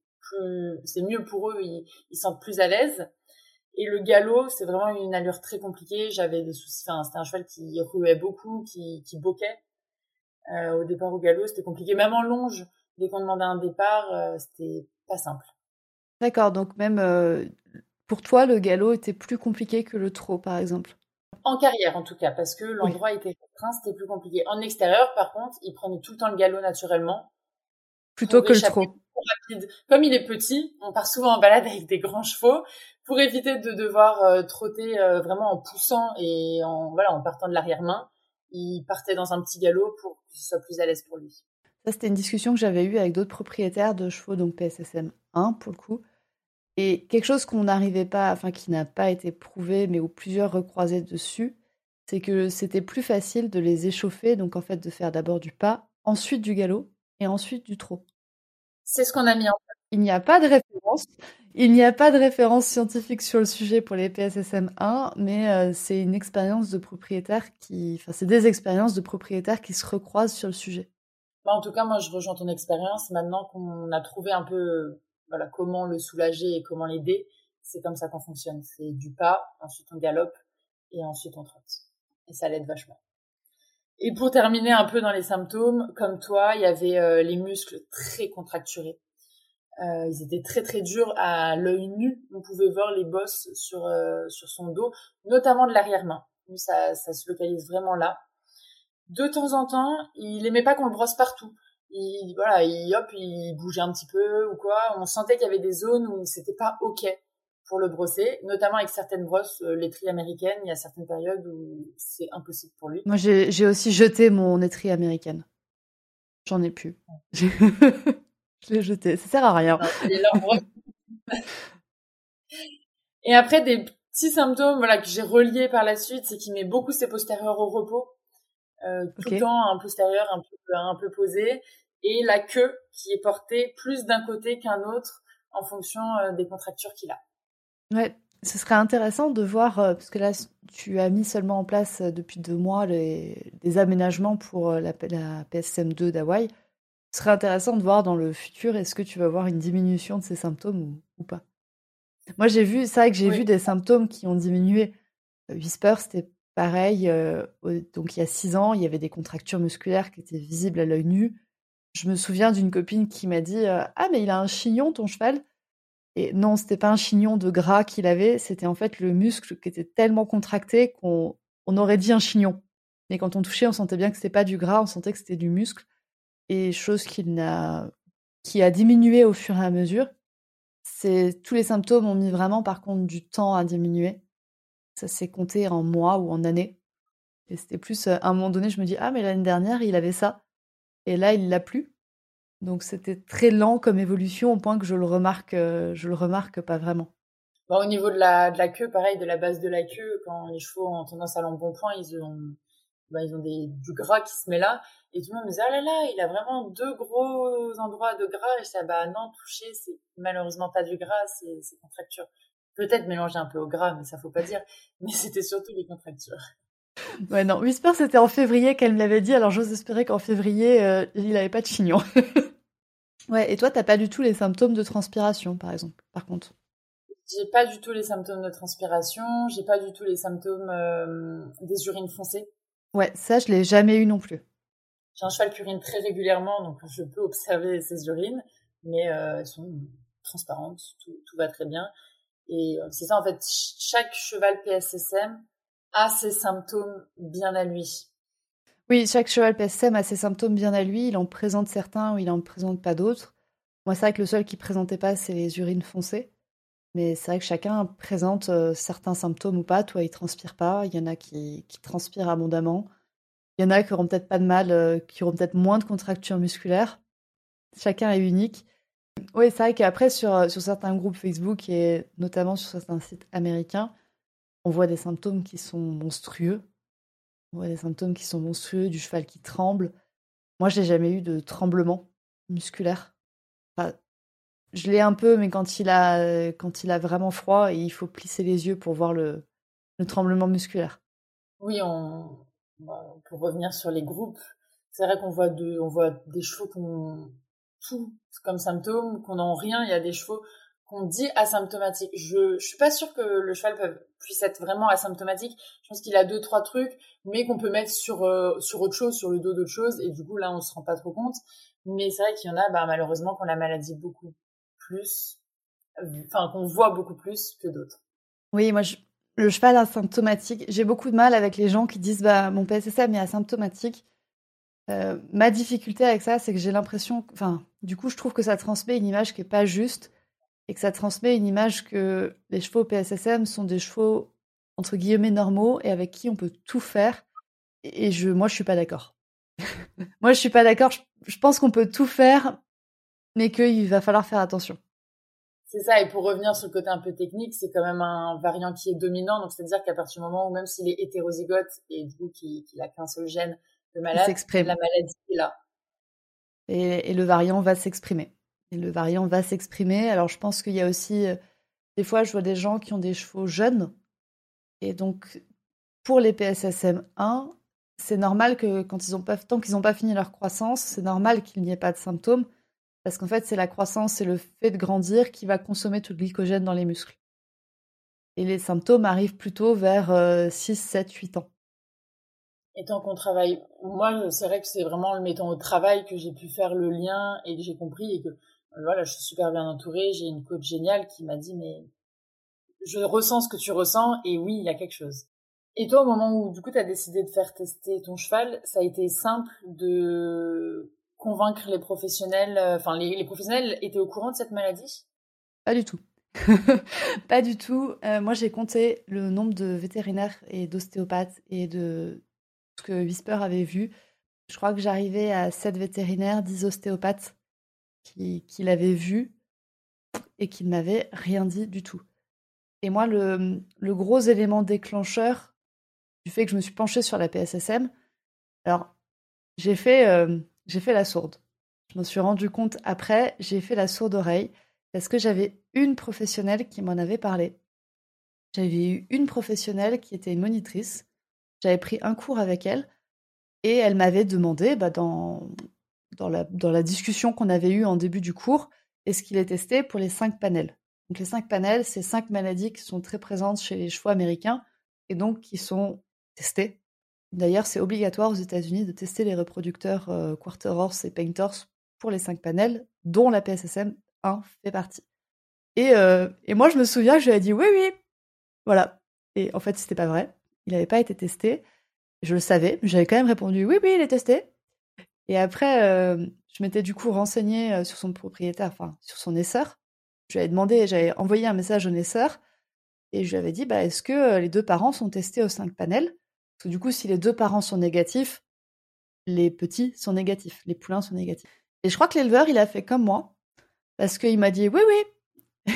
c'est mieux pour eux, ils sentent plus à l'aise. Et le galop, c'est vraiment une allure très compliquée. J'avais des soucis. Enfin, c'était un cheval qui ruait beaucoup, qui boquait. Au départ au galop, c'était compliqué. Même en longe, dès qu'on demandait un départ, c'était pas simple. D'accord, donc même pour toi, le galop était plus compliqué que le trot, par exemple. En carrière, en tout cas, parce que Oui. l'endroit était restreint, c'était plus compliqué. En extérieur, par contre, il prenait tout le temps le galop naturellement Plutôt pour que le échapper trot. plus rapide. Comme il est petit, on part souvent en balade avec des grands chevaux pour éviter de devoir trotter vraiment en poussant et en partant de l'arrière-main. Il partait dans un petit galop pour que ce soit plus à l'aise pour lui. Ça, c'était une discussion que j'avais eue avec d'autres propriétaires de chevaux, donc PSSM 1 pour le coup. Et quelque chose qu'on n'arrivait pas, enfin qui n'a pas été prouvé, mais où plusieurs recroisaient dessus, c'est que c'était plus facile de les échauffer, donc en fait de faire d'abord du pas, ensuite du galop et ensuite du trot. C'est ce qu'on a mis en place. Il n'y a pas de référence. Il n'y a pas de référence scientifique sur le sujet pour les PSSM1, mais c'est une expérience de propriétaires enfin, c'est des expériences de propriétaires qui se recroisent sur le sujet. Bah, en tout cas, moi, je rejoins ton expérience. Maintenant qu'on a trouvé un peu, voilà, comment le soulager et comment l'aider, c'est comme ça qu'on fonctionne. C'est du pas, ensuite on galope et ensuite on trotte. Et ça l'aide vachement. Et pour terminer un peu dans les symptômes, comme toi, il y avait les muscles très contracturés. Ils étaient très très durs à l'œil nu. On pouvait voir les bosses sur son dos, notamment de l'arrière-main. Lui, ça se localise vraiment là. De temps en temps, il aimait pas qu'on le brosse partout. Il bougeait un petit peu ou quoi. On sentait qu'il y avait des zones où c'était pas ok pour le brosser, notamment avec certaines brosses laiterie américaine. Il y a certaines périodes où c'est impossible pour lui. Moi, j'ai aussi jeté mon étrie américaine. J'en ai plus. Je l'ai jeté. Ça sert à rien. Et leur brosse. Et après, des petits symptômes, voilà, que j'ai reliés par la suite, c'est qu'il met beaucoup ses postérieurs au repos. Tout le temps un postérieur un peu posé, et la queue qui est portée plus d'un côté qu'un autre en fonction des contractures qu'il a. Ouais, ce serait intéressant de voir, parce que là, tu as mis seulement en place depuis 2 mois des aménagements pour la PSM2 d'Hawaï. Ce serait intéressant de voir dans le futur, est-ce que tu vas voir une diminution de ces symptômes ou pas. Moi, c'est vrai que j'ai vu des symptômes qui ont diminué. Whisper, c'était pareil. Donc, il y a 6 ans, il y avait des contractures musculaires qui étaient visibles à l'œil nu. Je me souviens d'une copine qui m'a dit Ah, mais il a un chignon, ton cheval. Et non, c'était pas un chignon de gras qu'il avait, c'était en fait le muscle qui était tellement contracté qu'on aurait dit un chignon. Et quand on touchait, on sentait bien que c'était pas du gras, on sentait que c'était du muscle. Et chose qui a diminué au fur et à mesure. Tous les symptômes ont mis vraiment, par contre, du temps à diminuer. Ça s'est compté en mois ou en années. Et c'était plus, à un moment donné, je me dis, ah, mais l'année dernière, il avait ça. Et là, il l'a plus. Donc c'était très lent comme évolution au point que je le remarque pas vraiment. Bon, au niveau de la queue, pareil, de la base de la queue, quand les chevaux ont tendance à l'embonpoint, ils ont du gras qui se met là, et tout le monde me disait, ah là là, il a vraiment 2 gros endroits de gras, et je disais, bah non, toucher, c'est malheureusement pas du gras, c'est contracture. Peut-être mélanger un peu au gras, mais ça faut pas dire, mais c'était surtout les contractures. Ouais, non, Whisper, c'était en février qu'elle me l'avait dit, alors j'ose espérer qu'en février, il avait pas de chignon. Ouais, et toi, t'as pas du tout les symptômes de transpiration, par exemple, par contre. J'ai pas du tout les symptômes de transpiration, j'ai pas du tout les symptômes des urines foncées. Ouais, ça, je l'ai jamais eu non plus. J'ai un cheval qui urine très régulièrement, donc je peux observer ses urines, mais elles sont transparentes, tout va très bien. Et c'est ça, en fait, chaque cheval PSSM a ses symptômes bien à lui. Oui, chaque cheval PSM a ses symptômes bien à lui, il en présente certains ou il en présente pas d'autres. Moi, c'est vrai que le seul qui présentait pas, c'est les urines foncées. Mais c'est vrai que chacun présente certains symptômes ou pas. Toi, il transpire pas. Il y en a qui transpirent abondamment. Il y en a qui auront peut-être pas de mal, qui auront peut-être moins de contractures musculaires. Chacun est unique. Oui, c'est vrai qu'après, sur certains groupes Facebook et notamment sur certains sites américains, on voit des symptômes qui sont monstrueux. On voit des symptômes qui sont monstrueux, du cheval qui tremble. Moi, je n'ai jamais eu de tremblement musculaire. Enfin, je l'ai un peu, mais quand il a vraiment froid, il faut plisser les yeux pour voir le tremblement musculaire. Oui, pour revenir sur les groupes, c'est vrai qu'on voit des chevaux qui ont tout comme symptômes, qu'on n'en rien. Il y a des chevaux qu'on dit asymptomatiques. Je suis pas sûre que le cheval puisse être vraiment asymptomatique. Je pense qu'il a 2-3 trucs, mais qu'on peut mettre sur autre chose, sur le dos d'autre chose, et du coup là on se rend pas trop compte. Mais c'est vrai qu'il y en a, malheureusement, qui ont la maladie beaucoup plus, enfin qu'on voit beaucoup plus que d'autres. Oui, moi, le cheval asymptomatique, j'ai beaucoup de mal avec les gens qui disent bah mon PSSM est asymptomatique. Ma difficulté avec ça, c'est que j'ai l'impression, enfin, du coup, je trouve que ça transmet une image qui est pas juste et que ça transmet une image que les chevaux PSSM sont des chevaux entre guillemets normaux et avec qui on peut tout faire. Et moi, je suis pas d'accord. Moi, je suis pas d'accord. Je pense qu'on peut tout faire, mais qu'il va falloir faire attention. C'est ça, et pour revenir sur le côté un peu technique, c'est quand même un variant qui est dominant, donc c'est-à-dire qu'à partir du moment où même s'il est hétérozygote et du coup qu'il a qu'un seul gène de Il malade, la s'exprime. maladie est là. Et le variant va s'exprimer. Et le variant va s'exprimer. Alors, je pense qu'il y a aussi, des fois, je vois des gens qui ont des chevaux jeunes. Et donc, pour les PSSM1, c'est normal que tant qu'ils n'ont pas fini leur croissance, c'est normal qu'il n'y ait pas de symptômes. Parce qu'en fait, c'est la croissance et le fait de grandir qui va consommer tout le glycogène dans les muscles. Et les symptômes arrivent plutôt vers 6, 7, 8 ans. Et tant qu'on travaille, moi, c'est vrai que c'est vraiment en le mettant au travail que j'ai pu faire le lien et que j'ai compris et que, voilà, je suis super bien entourée. J'ai une coach géniale qui m'a dit, mais je ressens ce que tu ressens et oui, il y a quelque chose. Et toi, au moment où, du coup, tu as décidé de faire tester ton cheval, ça a été simple de convaincre les professionnels, enfin, les professionnels étaient au courant de cette maladie? Pas du tout. Pas du tout. Moi, j'ai compté le nombre de vétérinaires et d'ostéopathes et de ce que Whisper avait vu. Je crois que j'arrivais à 7 vétérinaires, 10 ostéopathes qui l'avaient vu et qui ne m'avaient rien dit du tout. Et moi, le gros élément déclencheur du fait que je me suis penchée sur la PSSM, alors j'ai fait la sourde. Je me suis rendu compte après, j'ai fait la sourde oreille parce que j'avais une professionnelle qui m'en avait parlé. J'avais eu une professionnelle qui était une monitrice. J'avais pris un cours avec elle et elle m'avait demandé, dans la discussion qu'on avait eue en début du cours, est-ce qu'il est testé pour les 5 panels. Donc les 5 panels, c'est 5 maladies qui sont très présentes chez les chevaux américains et donc qui sont testées. D'ailleurs, c'est obligatoire aux États-Unis de tester les reproducteurs Quarter Horse et Paint Horse pour les 5 panels, dont la PSSM 1 fait partie. Et moi, je me souviens que je lui ai dit oui, oui, voilà. Et en fait, c'était pas vrai. Il n'avait pas été testé. Je le savais, mais j'avais quand même répondu oui, oui, il est testé. Et après, je m'étais du coup renseignée sur son propriétaire, enfin sur son naisseur. Je lui avais demandé, j'avais envoyé un message au naisseur et je lui avais dit bah, est-ce que les 2 parents sont testés aux 5 panels? Parce que du coup, si les 2 parents sont négatifs, les petits sont négatifs, les poulains sont négatifs. Et je crois que l'éleveur, il a fait comme moi, parce qu'il m'a dit oui, oui.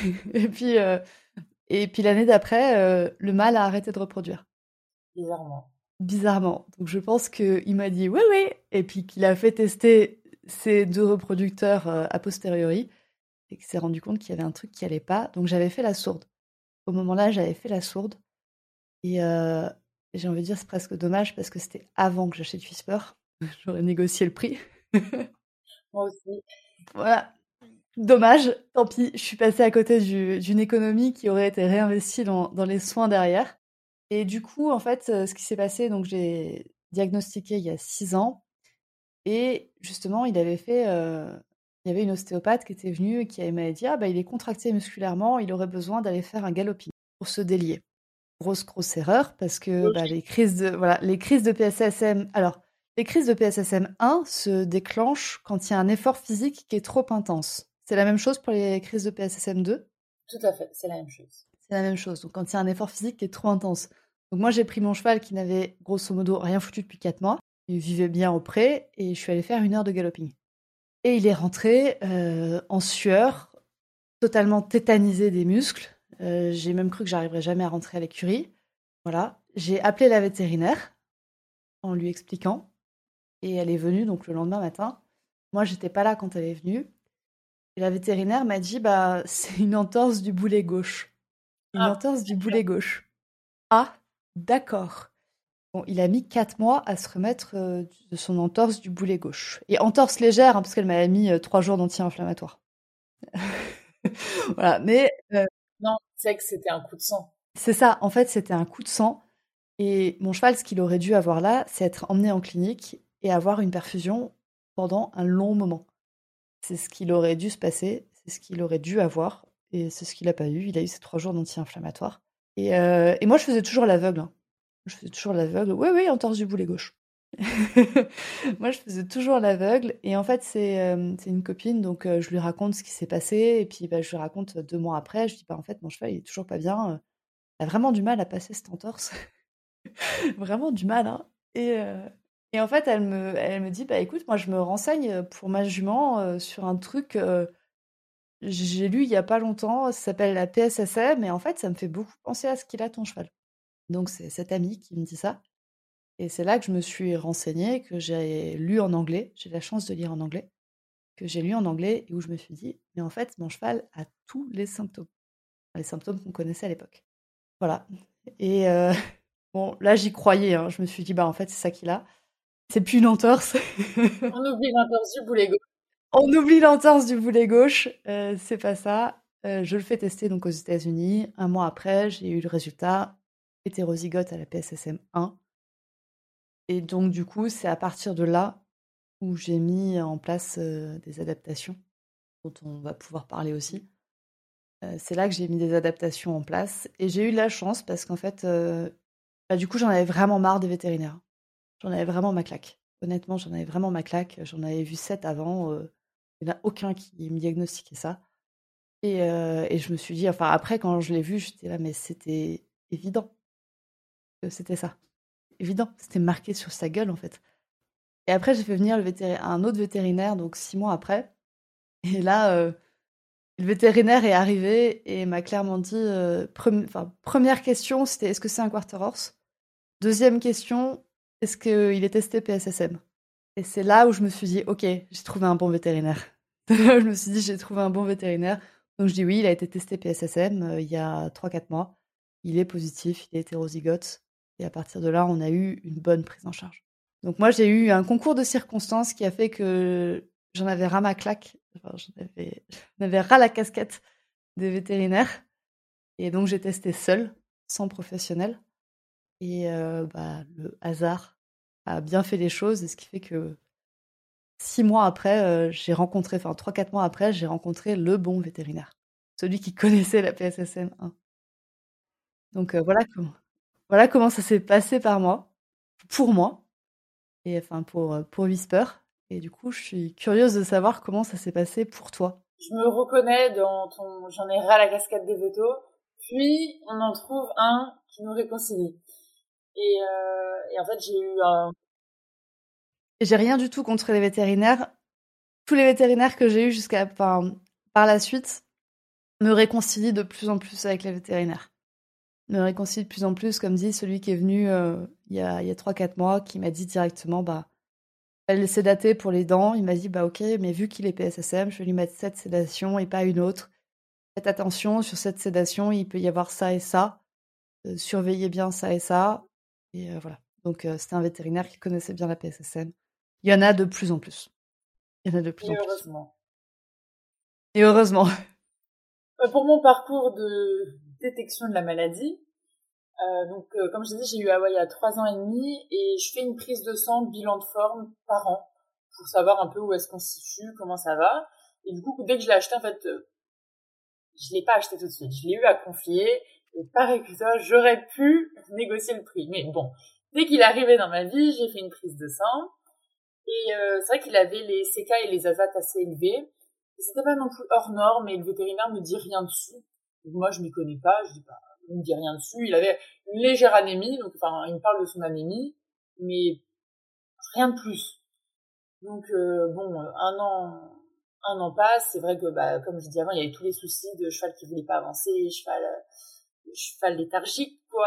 Et puis l'année d'après, le mâle a arrêté de reproduire. Bizarrement. Bizarrement. Donc je pense qu'il m'a dit oui, oui, et puis qu'il a fait tester ces 2 reproducteurs a posteriori, et qu'il s'est rendu compte qu'il y avait un truc qui allait pas. Donc j'avais fait la sourde. Au moment-là, j'avais fait la sourde. Et j'ai envie de dire, c'est presque dommage parce que c'était avant que j'achète Whisper. J'aurais négocié le prix. Moi aussi. Voilà. Dommage, tant pis, je suis passée à côté d'une économie qui aurait été réinvestie dans les soins derrière. Et du coup, en fait, ce qui s'est passé, donc j'ai diagnostiqué il y a 6 ans, et justement, il y avait une ostéopathe qui était venue et qui m'avait dit: «Ah bah, il est contracté musculairement, il aurait besoin d'aller faire un galloping pour se délier». Grosse erreur parce que, bah, Logique. les crises de PSSM alors, les crises de PSSM1 se déclenchent quand il y a un effort physique qui est trop intense. C'est la même chose pour les crises de PSSM2? Tout à fait, c'est la même chose. C'est la même chose, donc quand il y a un effort physique qui est trop intense. Donc moi, j'ai pris mon cheval qui n'avait grosso modo rien foutu depuis 4 mois, il vivait bien au pré et je suis allée faire 1 heure de galloping. Et il est rentré, en sueur, totalement tétanisé des muscles. J'ai même cru que j'arriverais jamais à rentrer à l'écurie. Voilà. J'ai appelé la vétérinaire en lui expliquant et elle est venue donc le lendemain matin. Moi, j'étais pas là quand elle est venue et la vétérinaire m'a dit: «Bah, c'est une entorse du boulet gauche». Une Ah, entorse du boulet gauche. Ah, d'accord. Bon, il a mis 4 mois à se remettre, de son entorse du boulet gauche et entorse légère, hein, parce qu'elle m'avait mis, 3 jours d'anti-inflammatoire. Voilà, mais non, c'est que c'était un coup de sang. c'est ça, en fait, c'était un coup de sang et mon cheval, ce qu'il aurait dû avoir là, c'est être emmené en clinique et avoir une perfusion pendant un long moment. C'est ce qu'il aurait dû se passer, c'est ce qu'il aurait dû avoir et c'est ce qu'il a pas eu. Il a eu ces 3 jours d'anti-inflammatoire et moi, je faisais toujours l'aveugle, hein. Je faisais toujours l'aveugle. Oui, oui, entorse du boulet gauche. Moi, je faisais toujours l'aveugle et en fait, c'est une copine donc je lui raconte ce qui s'est passé et puis, bah, je lui raconte 2 mois après, je dis: «Bah, en fait, mon cheval, il est toujours pas bien, il a vraiment du mal à passer cette entorse». Vraiment du mal, hein et en fait, elle me dit: «Bah, écoute, moi, je me renseigne, pour ma jument, sur un truc, j'ai lu il y a pas longtemps, ça s'appelle la PSSM et en fait, ça me fait beaucoup penser à ce qu'il a ton cheval. Donc c'est cet ami qui me dit ça et c'est là que je me suis renseignée, que j'ai lu en anglais. J'ai la chance de lire en anglais, que j'ai lu en anglais et où je me suis dit: «Mais en fait, mon cheval a tous les symptômes qu'on connaissait à l'époque». Voilà et bon, là, j'y croyais, hein. Je me suis dit: «Bah, en fait, c'est ça qu'il a». C'est plus une entorse. On oublie l'interview boulet gauche. On oublie l'entorse du boulet gauche, c'est pas ça. Je le fais tester donc aux États-Unis. Un mois après, j'ai eu le résultat, hétérozygote à la PSSM 1 et donc du coup, c'est à partir de là où j'ai mis en place, des adaptations dont on va pouvoir parler aussi. C'est là que j'ai mis des adaptations en place et j'ai eu de la chance parce qu'en fait, bah, du coup, j'en avais vraiment marre des vétérinaires. J'en avais vraiment ma claque. Honnêtement, j'en avais vraiment ma claque. J'en avais vu 7 avant, il y en a aucun qui me diagnostiquait ça et je me suis dit enfin après quand je l'ai vu, j'étais là: «Mais c'était évident que c'était ça. Évident, c'était marqué sur sa gueule, en fait» et après j'ai fait venir un autre vétérinaire donc 6 mois après et là, le vétérinaire est arrivé et m'a clairement dit, enfin 1re question, c'était: «Est-ce que c'est un quarter horse?» 2e question: «Est-ce qu'il est testé PSSM?» et c'est là où je me suis dit: «OK, j'ai trouvé un bon vétérinaire». Je me suis dit: «J'ai trouvé un bon vétérinaire». Donc je dis: «Oui, il a été testé PSSM, il y a 3-4 mois. Il est positif, il est hétérozygote» et à partir de là, on a eu une bonne prise en charge. Donc moi, j'ai eu un concours de circonstances qui a fait que j'en avais ras ma claque, enfin j'en avais ras la casquette des vétérinaires et donc j'ai testé seule, sans professionnel et bah, le hasard a bien fait les choses et ce qui fait que 6 mois après, j'ai rencontré enfin 3-4 mois après, j'ai rencontré le bon vétérinaire. Celui qui connaissait la PSSM 1. Donc voilà comment ça s'est passé pour moi et enfin pour Whisper et du coup, je suis curieuse de savoir comment ça s'est passé pour toi. Je me reconnais dans ton j'en ai ras la casquette des vétos, puis on en trouve un qui nous réconcilie. Et en fait, j'ai eu un... Et j'ai rien du tout contre les vétérinaires. Tous les vétérinaires que j'ai eus enfin, par la suite me réconcilient de plus en plus avec les vétérinaires. Me réconcilie de plus en plus, comme dit celui qui est venu il y a 3-4 mois, qui m'a dit directement, bah, elle s'est datée pour les dents. Il m'a dit, bah ok, mais vu qu'il est PSSM, je vais lui mettre cette sédation et pas une autre. Faites attention, sur cette sédation, il peut y avoir ça et ça. Surveillez bien ça et ça. Et voilà. Donc c'était un vétérinaire qui connaissait bien la PSSM. Il y en a de plus en plus. Il y en a de plus Et en plus. heureusement. Et heureusement. Pour mon parcours de détection de la maladie, comme je l'ai dit, j'ai eu Hawaï il y a 3 ans et demi et je fais une prise de sang, bilan de forme par an pour savoir un peu où est-ce qu'on se situe, comment ça va. Et du coup, dès que je l'ai acheté, en fait, je l'ai pas acheté tout de suite. Je l'ai eu à confier et pareil que ça, j'aurais pu négocier le prix. Mais bon, dès qu'il est arrivé dans ma vie, j'ai fait une prise de sang et c'est vrai qu'il avait les CK et les azates assez élevés. Et c'était pas non plus hors norme et le vétérinaire me dit rien dessus. Donc moi, je m'y connais pas, je dis pas, il me dit rien dessus. Il avait une légère anémie, donc enfin, il me parle de son anémie, mais rien de plus. Donc bon, un an passe. C'est vrai que bah, comme je disais avant, il y avait tous les soucis de cheval qui voulait pas avancer, cheval léthargique, quoi.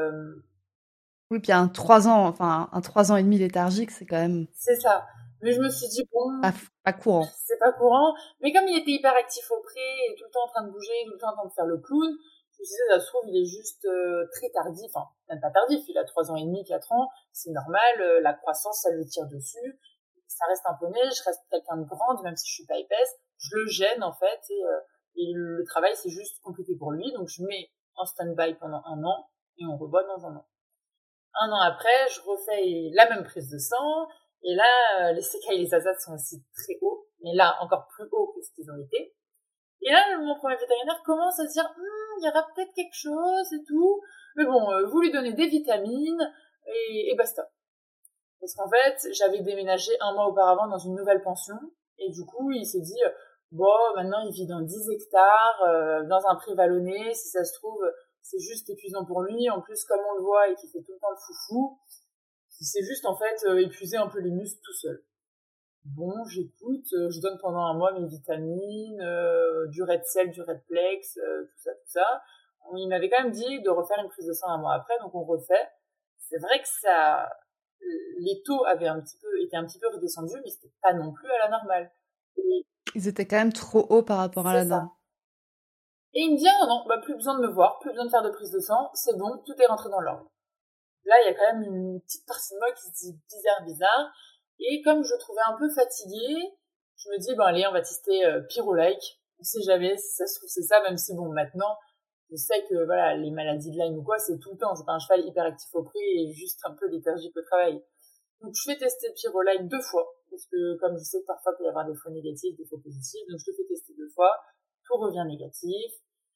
Oui, puis un 3 ans, enfin un 3 ans et demi léthargique, c'est quand même C'est ça. Mais je me suis dit bon, pas courant. c'est pas courant. Mais comme il était hyper actif au pré et tout le temps en train de bouger, tout le temps en train de faire le clown, je me disais, ça se trouve, il est juste très tardif. Enfin, même pas tardif, il a 3 ans et demi, 4 ans. C'est normal, la croissance, ça lui tire dessus. Ça reste un poney, je reste quelqu'un de grande, même si je suis pas épaisse. Je le gêne, en fait, et le travail, c'est juste compliqué pour lui. Donc, je mets en stand-by pendant 1 an et on revoit dans 1 an. 1 an après, je refais la même prise de sang. Et là, les CK et les azates sont aussi très hauts, mais là, encore plus hauts que ce qu'ils ont été. Et là, mon premier vétérinaire commence à se dire, il y aura peut-être quelque chose et tout. Mais bon, vous lui donnez des vitamines et basta. Parce qu'en fait, j'avais déménagé 1 mois auparavant dans une nouvelle pension. Et du coup, il s'est dit, bon, maintenant, il vit dans 10 hectares, dans un pré vallonné. Si ça se trouve, c'est juste épuisant pour lui. En plus, comme on le voit et qu'il fait tout le temps le foufou, c'est juste, en fait, épuiser un peu les muscles tout seul. Bon, j'écoute, je donne pendant un mois mes vitamines, du Red-Cell, du Red-Plex, tout ça. Il m'avait quand même dit de refaire une prise de sang un mois après, donc on refait. C'est vrai que ça, les taux étaient un petit peu redescendus, mais c'était pas non plus à la normale. Et Ils étaient quand même trop hauts par rapport à c'est la ça. norme. Et il me dit, ah non, bah, plus besoin de me voir, plus besoin de faire de prise de sang, c'est bon, tout est rentré dans l'ordre. Là, il y a quand même une petite partie de moi qui se dit bizarre. Et comme je trouvais un peu fatiguée, je me dis, bon allez, on va tester Pyrolike. On sait jamais si ça se trouve c'est ça, même si bon, maintenant, je sais que voilà, les maladies de Lyme ou quoi, c'est tout le temps. C'est pas un cheval hyperactif au prix et juste un peu léthargique au travail. Donc je fais tester Pyrolike 2 fois. Parce que comme je sais que parfois il peut y avoir des faux négatifs, des faux positifs, donc je le fais tester 2 fois. Tout revient négatif.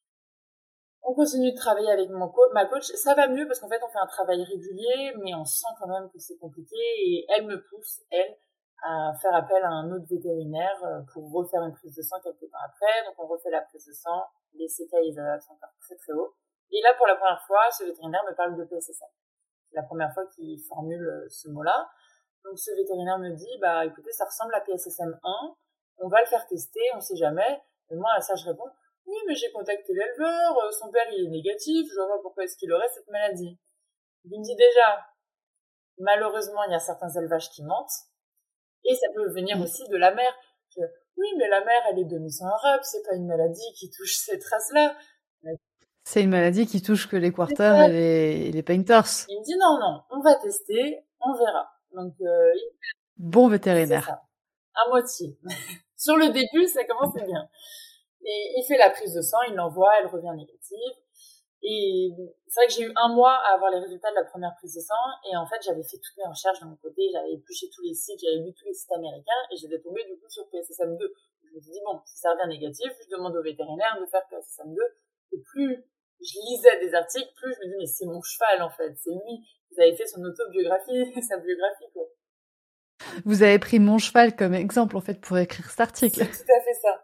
On continue de travailler avec ma coach. Ça va mieux parce qu'en fait, on fait un travail régulier, mais on sent quand même que c'est compliqué et elle me pousse, elle, à faire appel à un autre vétérinaire pour refaire une prise de sang quelques temps après. Donc, on refait la prise de sang. Les CK, ils sont encore très très hauts. Et là, pour la première fois, ce vétérinaire me parle de PSSM. C'est la première fois qu'il formule ce mot-là. Donc, ce vétérinaire me dit, bah, écoutez, ça ressemble à PSSM 1. On va le faire tester, on sait jamais. Et moi, à ça, je réponds, oui, mais j'ai contacté l'éleveur, son père il est négatif, je vois pas pourquoi est-ce qu'il aurait cette maladie. Il me dit déjà, malheureusement, il y a certains élevages qui mentent, et ça peut venir Mm. aussi de la mère. Oui, mais la mère, elle est demi-sang arabe, c'est pas une maladie qui touche cette race-là. C'est une maladie qui touche que les C'est quarters ça. et les painters. Il me dit non, on va tester, on verra. Donc, Bon c'est vétérinaire. ça. À moitié. Sur le début, ça commence bien. Et il fait la prise de sang, il l'envoie, elle revient négative. Et c'est vrai que j'ai eu un mois à avoir les résultats de la première prise de sang. Et en fait, j'avais fait toutes mes recherches de mon côté. J'avais épluché tous les sites, j'avais lu tous les sites américains. Et j'étais tombée du coup sur PSSM2. Je me suis dit, bon, si ça revient négatif, je demande au vétérinaire de faire PSSM2. Et plus je lisais des articles, plus je me dis, mais c'est mon cheval en fait. C'est lui. Vous avez fait son autobiographie, sa biographie quoi. Vous avez pris mon cheval comme exemple en fait pour écrire cet article. C'est tout à fait ça.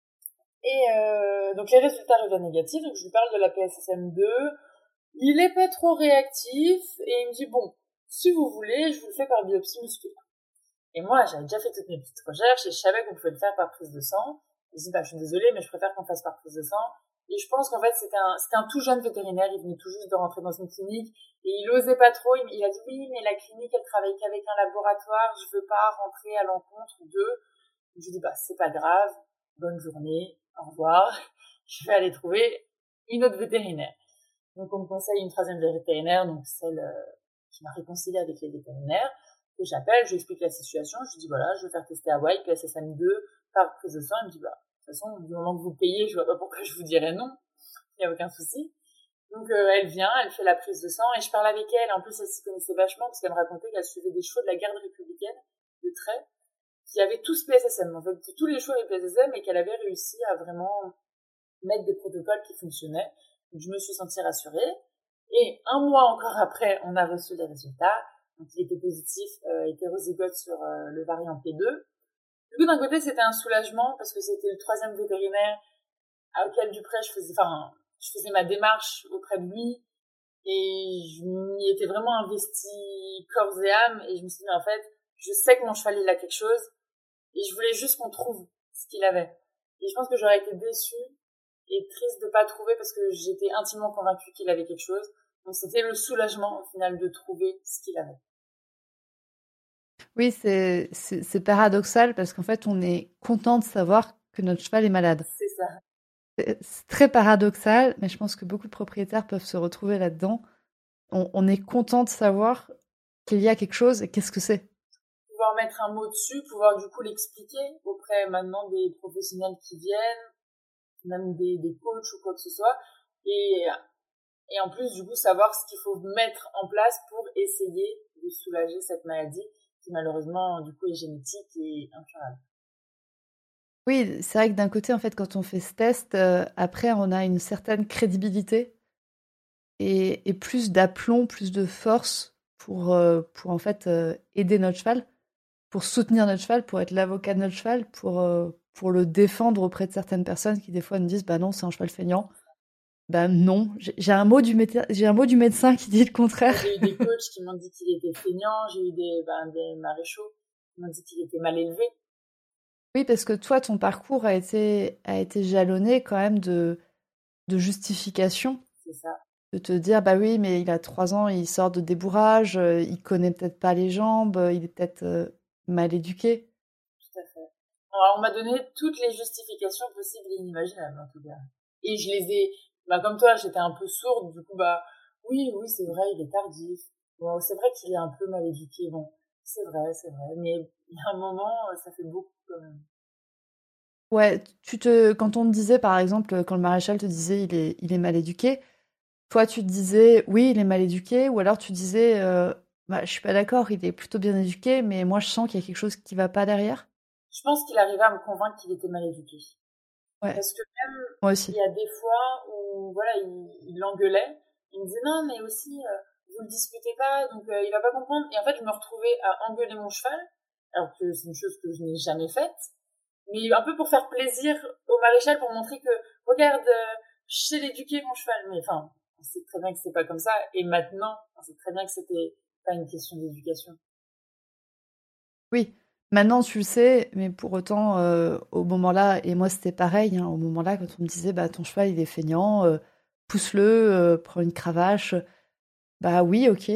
Et donc les résultats reviennent négatifs, donc je lui parle de la PSSM2. Il est pas trop réactif et il me dit bon, si vous voulez, je vous le fais par biopsie musculaire. Et moi, j'avais déjà fait toutes mes petites recherches et je savais qu'on pouvait le faire par prise de sang. Je dis bah je suis désolée, mais je préfère qu'on fasse par prise de sang. Et je pense qu'en fait c'était un tout jeune vétérinaire, il venait tout juste de rentrer dans une clinique et il osait pas trop. Il a dit oui, mais la clinique elle travaille qu'avec un laboratoire, je veux pas rentrer à l'encontre d'eux. Je lui dis bah c'est pas grave, bonne journée, au revoir. Je vais aller trouver une autre vétérinaire. Donc on me conseille une troisième vétérinaire, donc celle qui m'a réconciliée avec les vétérinaires, que j'appelle, je lui explique la situation, je lui dis voilà, je vais faire tester Hawaii, PSSM2, par prise de sang. Il me dit bah de toute façon, du moment que vous payez, je vois pas pourquoi je vous dirais non, il n'y a aucun souci. Donc elle vient, elle fait la prise de sang et je parle avec elle. En plus, elle s'y connaissait vachement parce qu'elle me racontait qu'elle suivait des chevaux de la garde républicaine de trait qui avaient tous PSSM. En fait, tous les chevaux avaient PSSM et qu'elle avait réussi à vraiment mettre des protocoles qui fonctionnaient. Donc je me suis sentie rassurée. Et un mois encore après, on a reçu les résultats. Donc il était positif, hétérozygote sur le variant P2. Du coup, d'un côté, c'était un soulagement parce que c'était le troisième vétérinaire auquel du près je faisais ma démarche auprès de lui et je m'y étais vraiment investie corps et âme et je me suis dit, mais en fait, je sais que mon cheval, il a quelque chose et je voulais juste qu'on trouve ce qu'il avait. Et je pense que j'aurais été déçue et triste de pas trouver parce que j'étais intimement convaincue qu'il avait quelque chose. Donc c'était le soulagement au final de trouver ce qu'il avait. Oui, c'est paradoxal parce qu'en fait, on est content de savoir que notre cheval est malade. C'est ça. C'est très paradoxal, mais je pense que beaucoup de propriétaires peuvent se retrouver là-dedans. On est content de savoir qu'il y a quelque chose et qu'est-ce que c'est. Pouvoir mettre un mot dessus, pouvoir du coup l'expliquer auprès maintenant des professionnels qui viennent, même des coachs ou quoi que ce soit. Et en plus, du coup, savoir ce qu'il faut mettre en place pour essayer de soulager cette maladie qui, malheureusement, du coup, est génétique et incurable. Oui, c'est vrai que d'un côté, en fait, quand on fait ce test, après, on a une certaine crédibilité et plus d'aplomb, plus de force pour en fait, aider notre cheval, pour soutenir notre cheval, pour être l'avocat de notre cheval, pour le défendre auprès de certaines personnes qui, des fois, nous disent: «Bah non, c'est un cheval feignant». Bah non, j'ai un mot j'ai un mot du médecin qui dit le contraire. J'ai eu des coachs qui m'ont dit qu'il était feignant, j'ai eu des maréchaux Ils m'ont dit qu'il était mal élevé. Oui, parce que toi, ton parcours a été jalonné quand même de justifications. C'est ça. De te dire, bah oui, mais il a 3 ans, il sort de débourrage, il connaît peut-être pas les jambes, il est peut-être mal éduqué. Tout à fait. Alors, on m'a donné toutes les justifications possibles et inimaginables, en tout cas. Et je les ai, comme toi, j'étais un peu sourde, du coup, oui, c'est vrai, il est tardif. Bon, c'est vrai qu'il est un peu mal éduqué, bon, c'est vrai, mais il y a un moment, ça fait beaucoup quand même. Ouais, quand on te disait, par exemple, quand le maréchal te disait il est mal éduqué, toi tu te disais oui, il est mal éduqué, ou alors tu disais bah, je suis pas d'accord, il est plutôt bien éduqué, mais moi je sens qu'il y a quelque chose qui va pas derrière. Je pense qu'il arrivait à me convaincre qu'il était mal éduqué. Ouais, Parce que même, moi il aussi. y a des fois où, voilà, il l'engueulait. Il me disait, non, mais aussi, vous le disputez pas, donc il va pas comprendre. Et en fait, je me retrouvais à engueuler mon cheval, alors que c'est une chose que je n'ai jamais faite. Mais un peu pour faire plaisir au maréchal, pour montrer que, regarde, je sais l'éduquer, mon cheval. Mais enfin, on sait très bien que c'est pas comme ça. Et maintenant, on sait très bien que c'était pas une question d'éducation. Oui, maintenant tu le sais, mais pour autant, au moment-là, et moi c'était pareil, hein, au moment-là, quand on me disait bah ton cheval il est feignant, pousse-le, prends une cravache, bah oui, ok,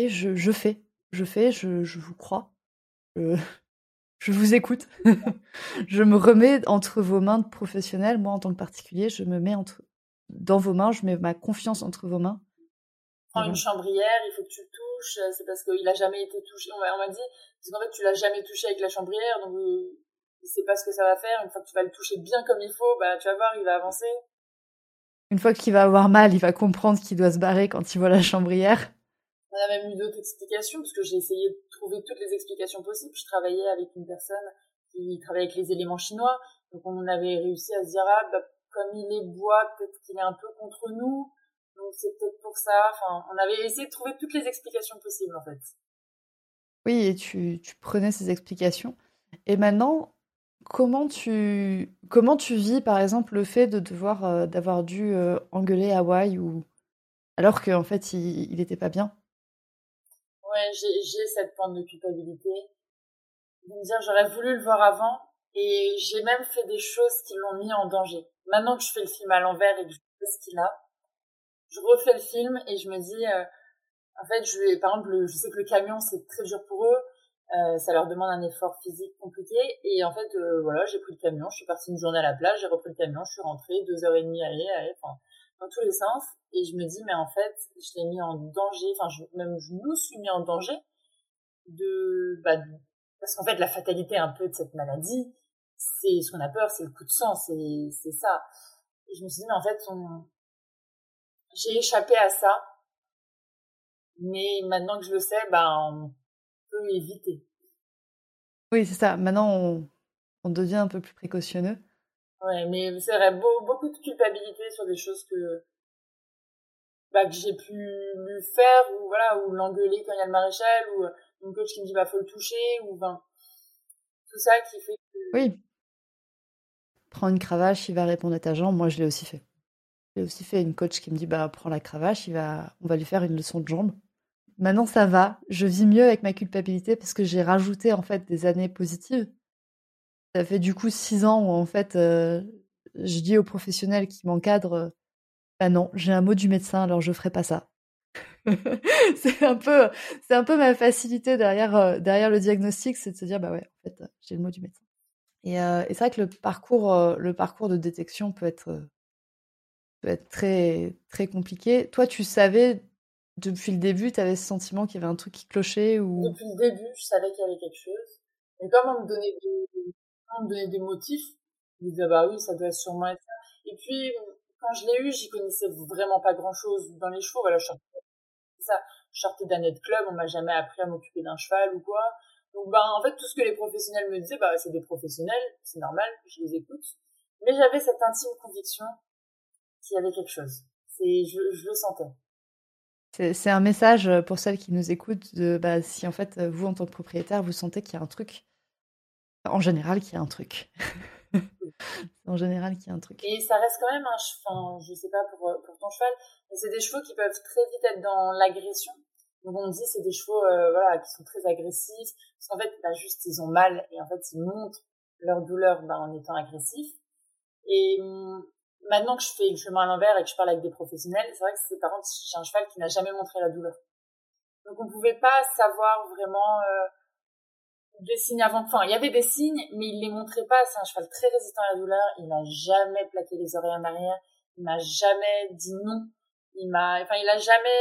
je vous crois. Je, je vous écoute. Je me remets entre vos mains de professionnels. Moi, en tant que particulier, je me mets dans vos mains. Je mets ma confiance entre vos mains. Et Prends une voilà. chambrière, il faut que tu le touches, c'est parce qu'il a jamais été touché. On m'a dit, parce qu'en fait, tu l'as jamais touché avec la chambrière, donc il sait pas ce que ça va faire. Une fois que tu vas le toucher bien comme il faut, tu vas voir, il va avancer. Une fois qu'il va avoir mal, il va comprendre qu'il doit se barrer quand il voit la chambrière. On a même eu d'autres explications, parce que j'ai essayé de trouver toutes les explications possibles. Je travaillais avec une personne qui travaillait avec les éléments chinois, donc on avait réussi à se dire, comme il est bois, peut-être qu'il est un peu contre nous, donc c'est peut-être pour ça. Enfin, on avait essayé de trouver toutes les explications possibles, en fait. Oui, et tu prenais ces explications. Et maintenant, comment tu vis, par exemple, le fait de d'avoir dû engueuler Hawaï ou alors qu'en fait, il était pas bien? Ouais, j'ai cette pente de culpabilité. De me dire, j'aurais voulu le voir avant, et j'ai même fait des choses qui l'ont mis en danger. Maintenant que je fais le film à l'envers et que je sais ce qu'il a, je refais le film et je me dis, en fait, par exemple, je sais que le camion, c'est très dur pour eux, ça leur demande un effort physique compliqué, et en fait, voilà, j'ai pris le camion, je suis partie une journée à la plage, j'ai repris le camion, je suis rentrée, 2h30 aller, enfin, dans tous les sens, et je me dis, mais en fait, je l'ai mis en danger, enfin, même je nous suis mis en danger, parce qu'en fait, la fatalité un peu de cette maladie, c'est ce qu'on a peur, c'est le coup de sang, c'est ça. Et je me suis dit, mais en fait, j'ai échappé à ça, mais maintenant que je le sais, on peut éviter. Oui, c'est ça. Maintenant, on devient un peu plus précautionneux. Ouais, mais c'est vrai, beaucoup de culpabilité sur des choses que j'ai pu lui faire, ou voilà, ou l'engueuler quand il y a le maréchal, ou une coach qui me dit, faut le toucher, ou tout ça qui fait que, Oui, prends une cravache, il va répondre à ta jambe. Moi, je l'ai aussi fait. J'ai aussi fait une coach qui me dit bah prends la cravache, on va lui faire une leçon de jambe. Maintenant ça va, je vis mieux avec ma culpabilité parce que j'ai rajouté en fait des années positives. Ça fait du coup 6 ans où en fait je dis aux professionnels qui m'encadrent bah non, j'ai un mot du médecin alors je ferai pas ça. c'est un peu c'est un peu ma facilité derrière le diagnostic, c'est de se dire bah ouais en fait j'ai le mot du médecin. Et c'est vrai que le parcours de détection peut être très, très compliqué. Toi, tu savais, depuis le début, tu avais ce sentiment qu'il y avait un truc qui clochait ou... depuis le début, je savais qu'il y avait quelque chose. Mais comme on me donnait des motifs, je me disais, oui, ça doit sûrement être ça. Et puis, quand je l'ai eu, j'y connaissais vraiment pas grand-chose dans les chevaux. Voilà, je sortais d'un net club, on m'a jamais appris à m'occuper d'un cheval ou quoi. Donc, en fait, tout ce que les professionnels me disaient, c'est des professionnels, c'est normal, je les écoute. Mais j'avais cette intime conviction qu'il y avait quelque chose. Je le sentais. C'est un message pour celles qui nous écoutent de bah, si en fait vous en tant que propriétaire vous sentez qu'il y a un truc, en général qu'il y a un truc. En général qu'il y a un truc. Et ça reste quand même enfin, je sais pas pour ton cheval, mais c'est des chevaux qui peuvent très vite être dans l'agression. Donc on me dit c'est des chevaux qui sont très agressifs, parce qu'en fait juste ils ont mal et en fait ils montrent leur douleur en étant agressifs. Et maintenant que je fais le chemin à l'envers et que je parle avec des professionnels, c'est vrai que par contre j'ai un cheval qui n'a jamais montré la douleur. Donc on pouvait pas savoir vraiment des signes avant. Enfin, il y avait des signes, mais il les montrait pas. C'est un cheval très résistant à la douleur. Il n'a jamais plaqué les oreilles en arrière. Il m'a jamais dit non. Il a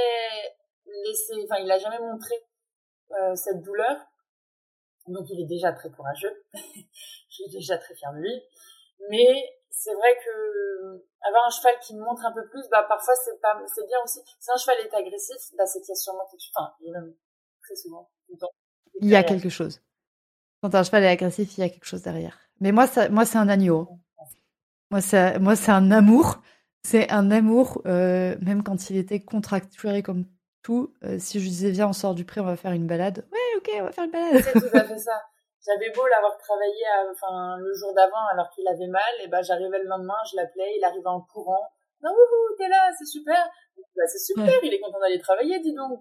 jamais montré cette douleur. Donc il est déjà très courageux. Je suis déjà très fière de lui. Mais c'est vrai que avoir un cheval qui montre un peu plus, parfois c'est bien aussi. Si un cheval est agressif, c'est qu'il y a sûrement quelque chose. Enfin, il est même très souvent tout le temps. Il y a quelque chose. Quand un cheval est agressif, il y a quelque chose derrière. Mais moi c'est un agneau. Moi, c'est un amour. C'est un amour, même quand il était contracturé comme tout. Si je disais, viens, on sort du pré, on va faire une balade. Ouais, ok, on va faire une balade. C'est tout à fait ça. J'avais beau l'avoir travaillé le jour d'avant alors qu'il avait mal, et j'arrivais le lendemain, je l'appelais, il arrivait en courant. Non, wouhou, t'es là, c'est super. C'est super, ouais. Il est content d'aller travailler, dis donc.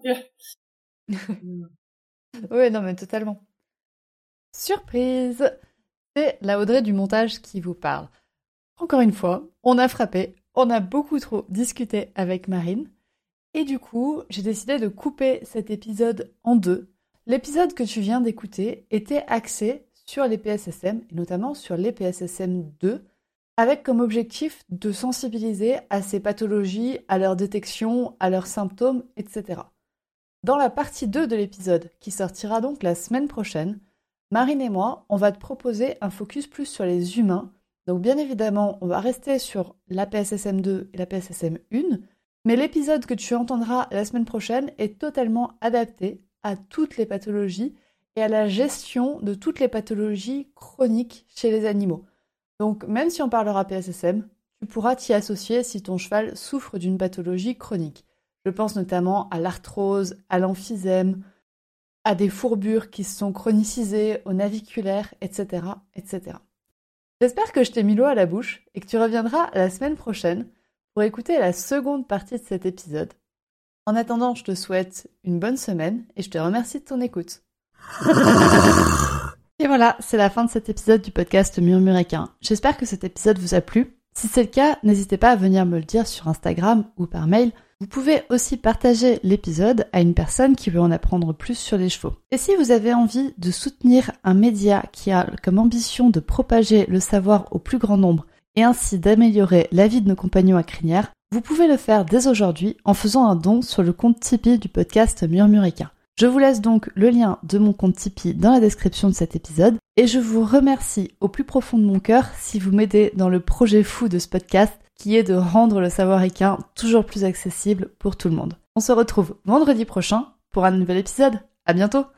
Oui, non, mais totalement. Surprise! C'est la Audrey du montage qui vous parle. Encore une fois, on a frappé, on a beaucoup trop discuté avec Marine, et du coup, j'ai décidé de couper cet épisode en deux. L'épisode que tu viens d'écouter était axé sur les PSSM, et notamment sur les PSSM 2, avec comme objectif de sensibiliser à ces pathologies, à leur détection, à leurs symptômes, etc. Dans la partie 2 de l'épisode, qui sortira donc la semaine prochaine, Marine et moi, on va te proposer un focus plus sur les humains. Donc bien évidemment, on va rester sur la PSSM 2 et la PSSM 1, mais l'épisode que tu entendras la semaine prochaine est totalement adapté à toutes les pathologies et à la gestion de toutes les pathologies chroniques chez les animaux. Donc même si on parlera PSSM, tu pourras t'y associer si ton cheval souffre d'une pathologie chronique. Je pense notamment à l'arthrose, à l'emphysème, à des fourbures qui se sont chronicisées, au naviculaire, etc., etc. J'espère que je t'ai mis l'eau à la bouche et que tu reviendras la semaine prochaine pour écouter la seconde partie de cet épisode. En attendant, je te souhaite une bonne semaine et je te remercie de ton écoute. Et voilà, c'est la fin de cet épisode du podcast Murmuréquin. J'espère que cet épisode vous a plu. Si c'est le cas, n'hésitez pas à venir me le dire sur Instagram ou par mail. Vous pouvez aussi partager l'épisode à une personne qui veut en apprendre plus sur les chevaux. Et si vous avez envie de soutenir un média qui a comme ambition de propager le savoir au plus grand nombre et ainsi d'améliorer la vie de nos compagnons à crinière, vous pouvez le faire dès aujourd'hui en faisant un don sur le compte Tipeee du podcast Murmuréquin. Je vous laisse donc le lien de mon compte Tipeee dans la description de cet épisode et je vous remercie au plus profond de mon cœur si vous m'aidez dans le projet fou de ce podcast qui est de rendre le savoir équin toujours plus accessible pour tout le monde. On se retrouve vendredi prochain pour un nouvel épisode. À bientôt!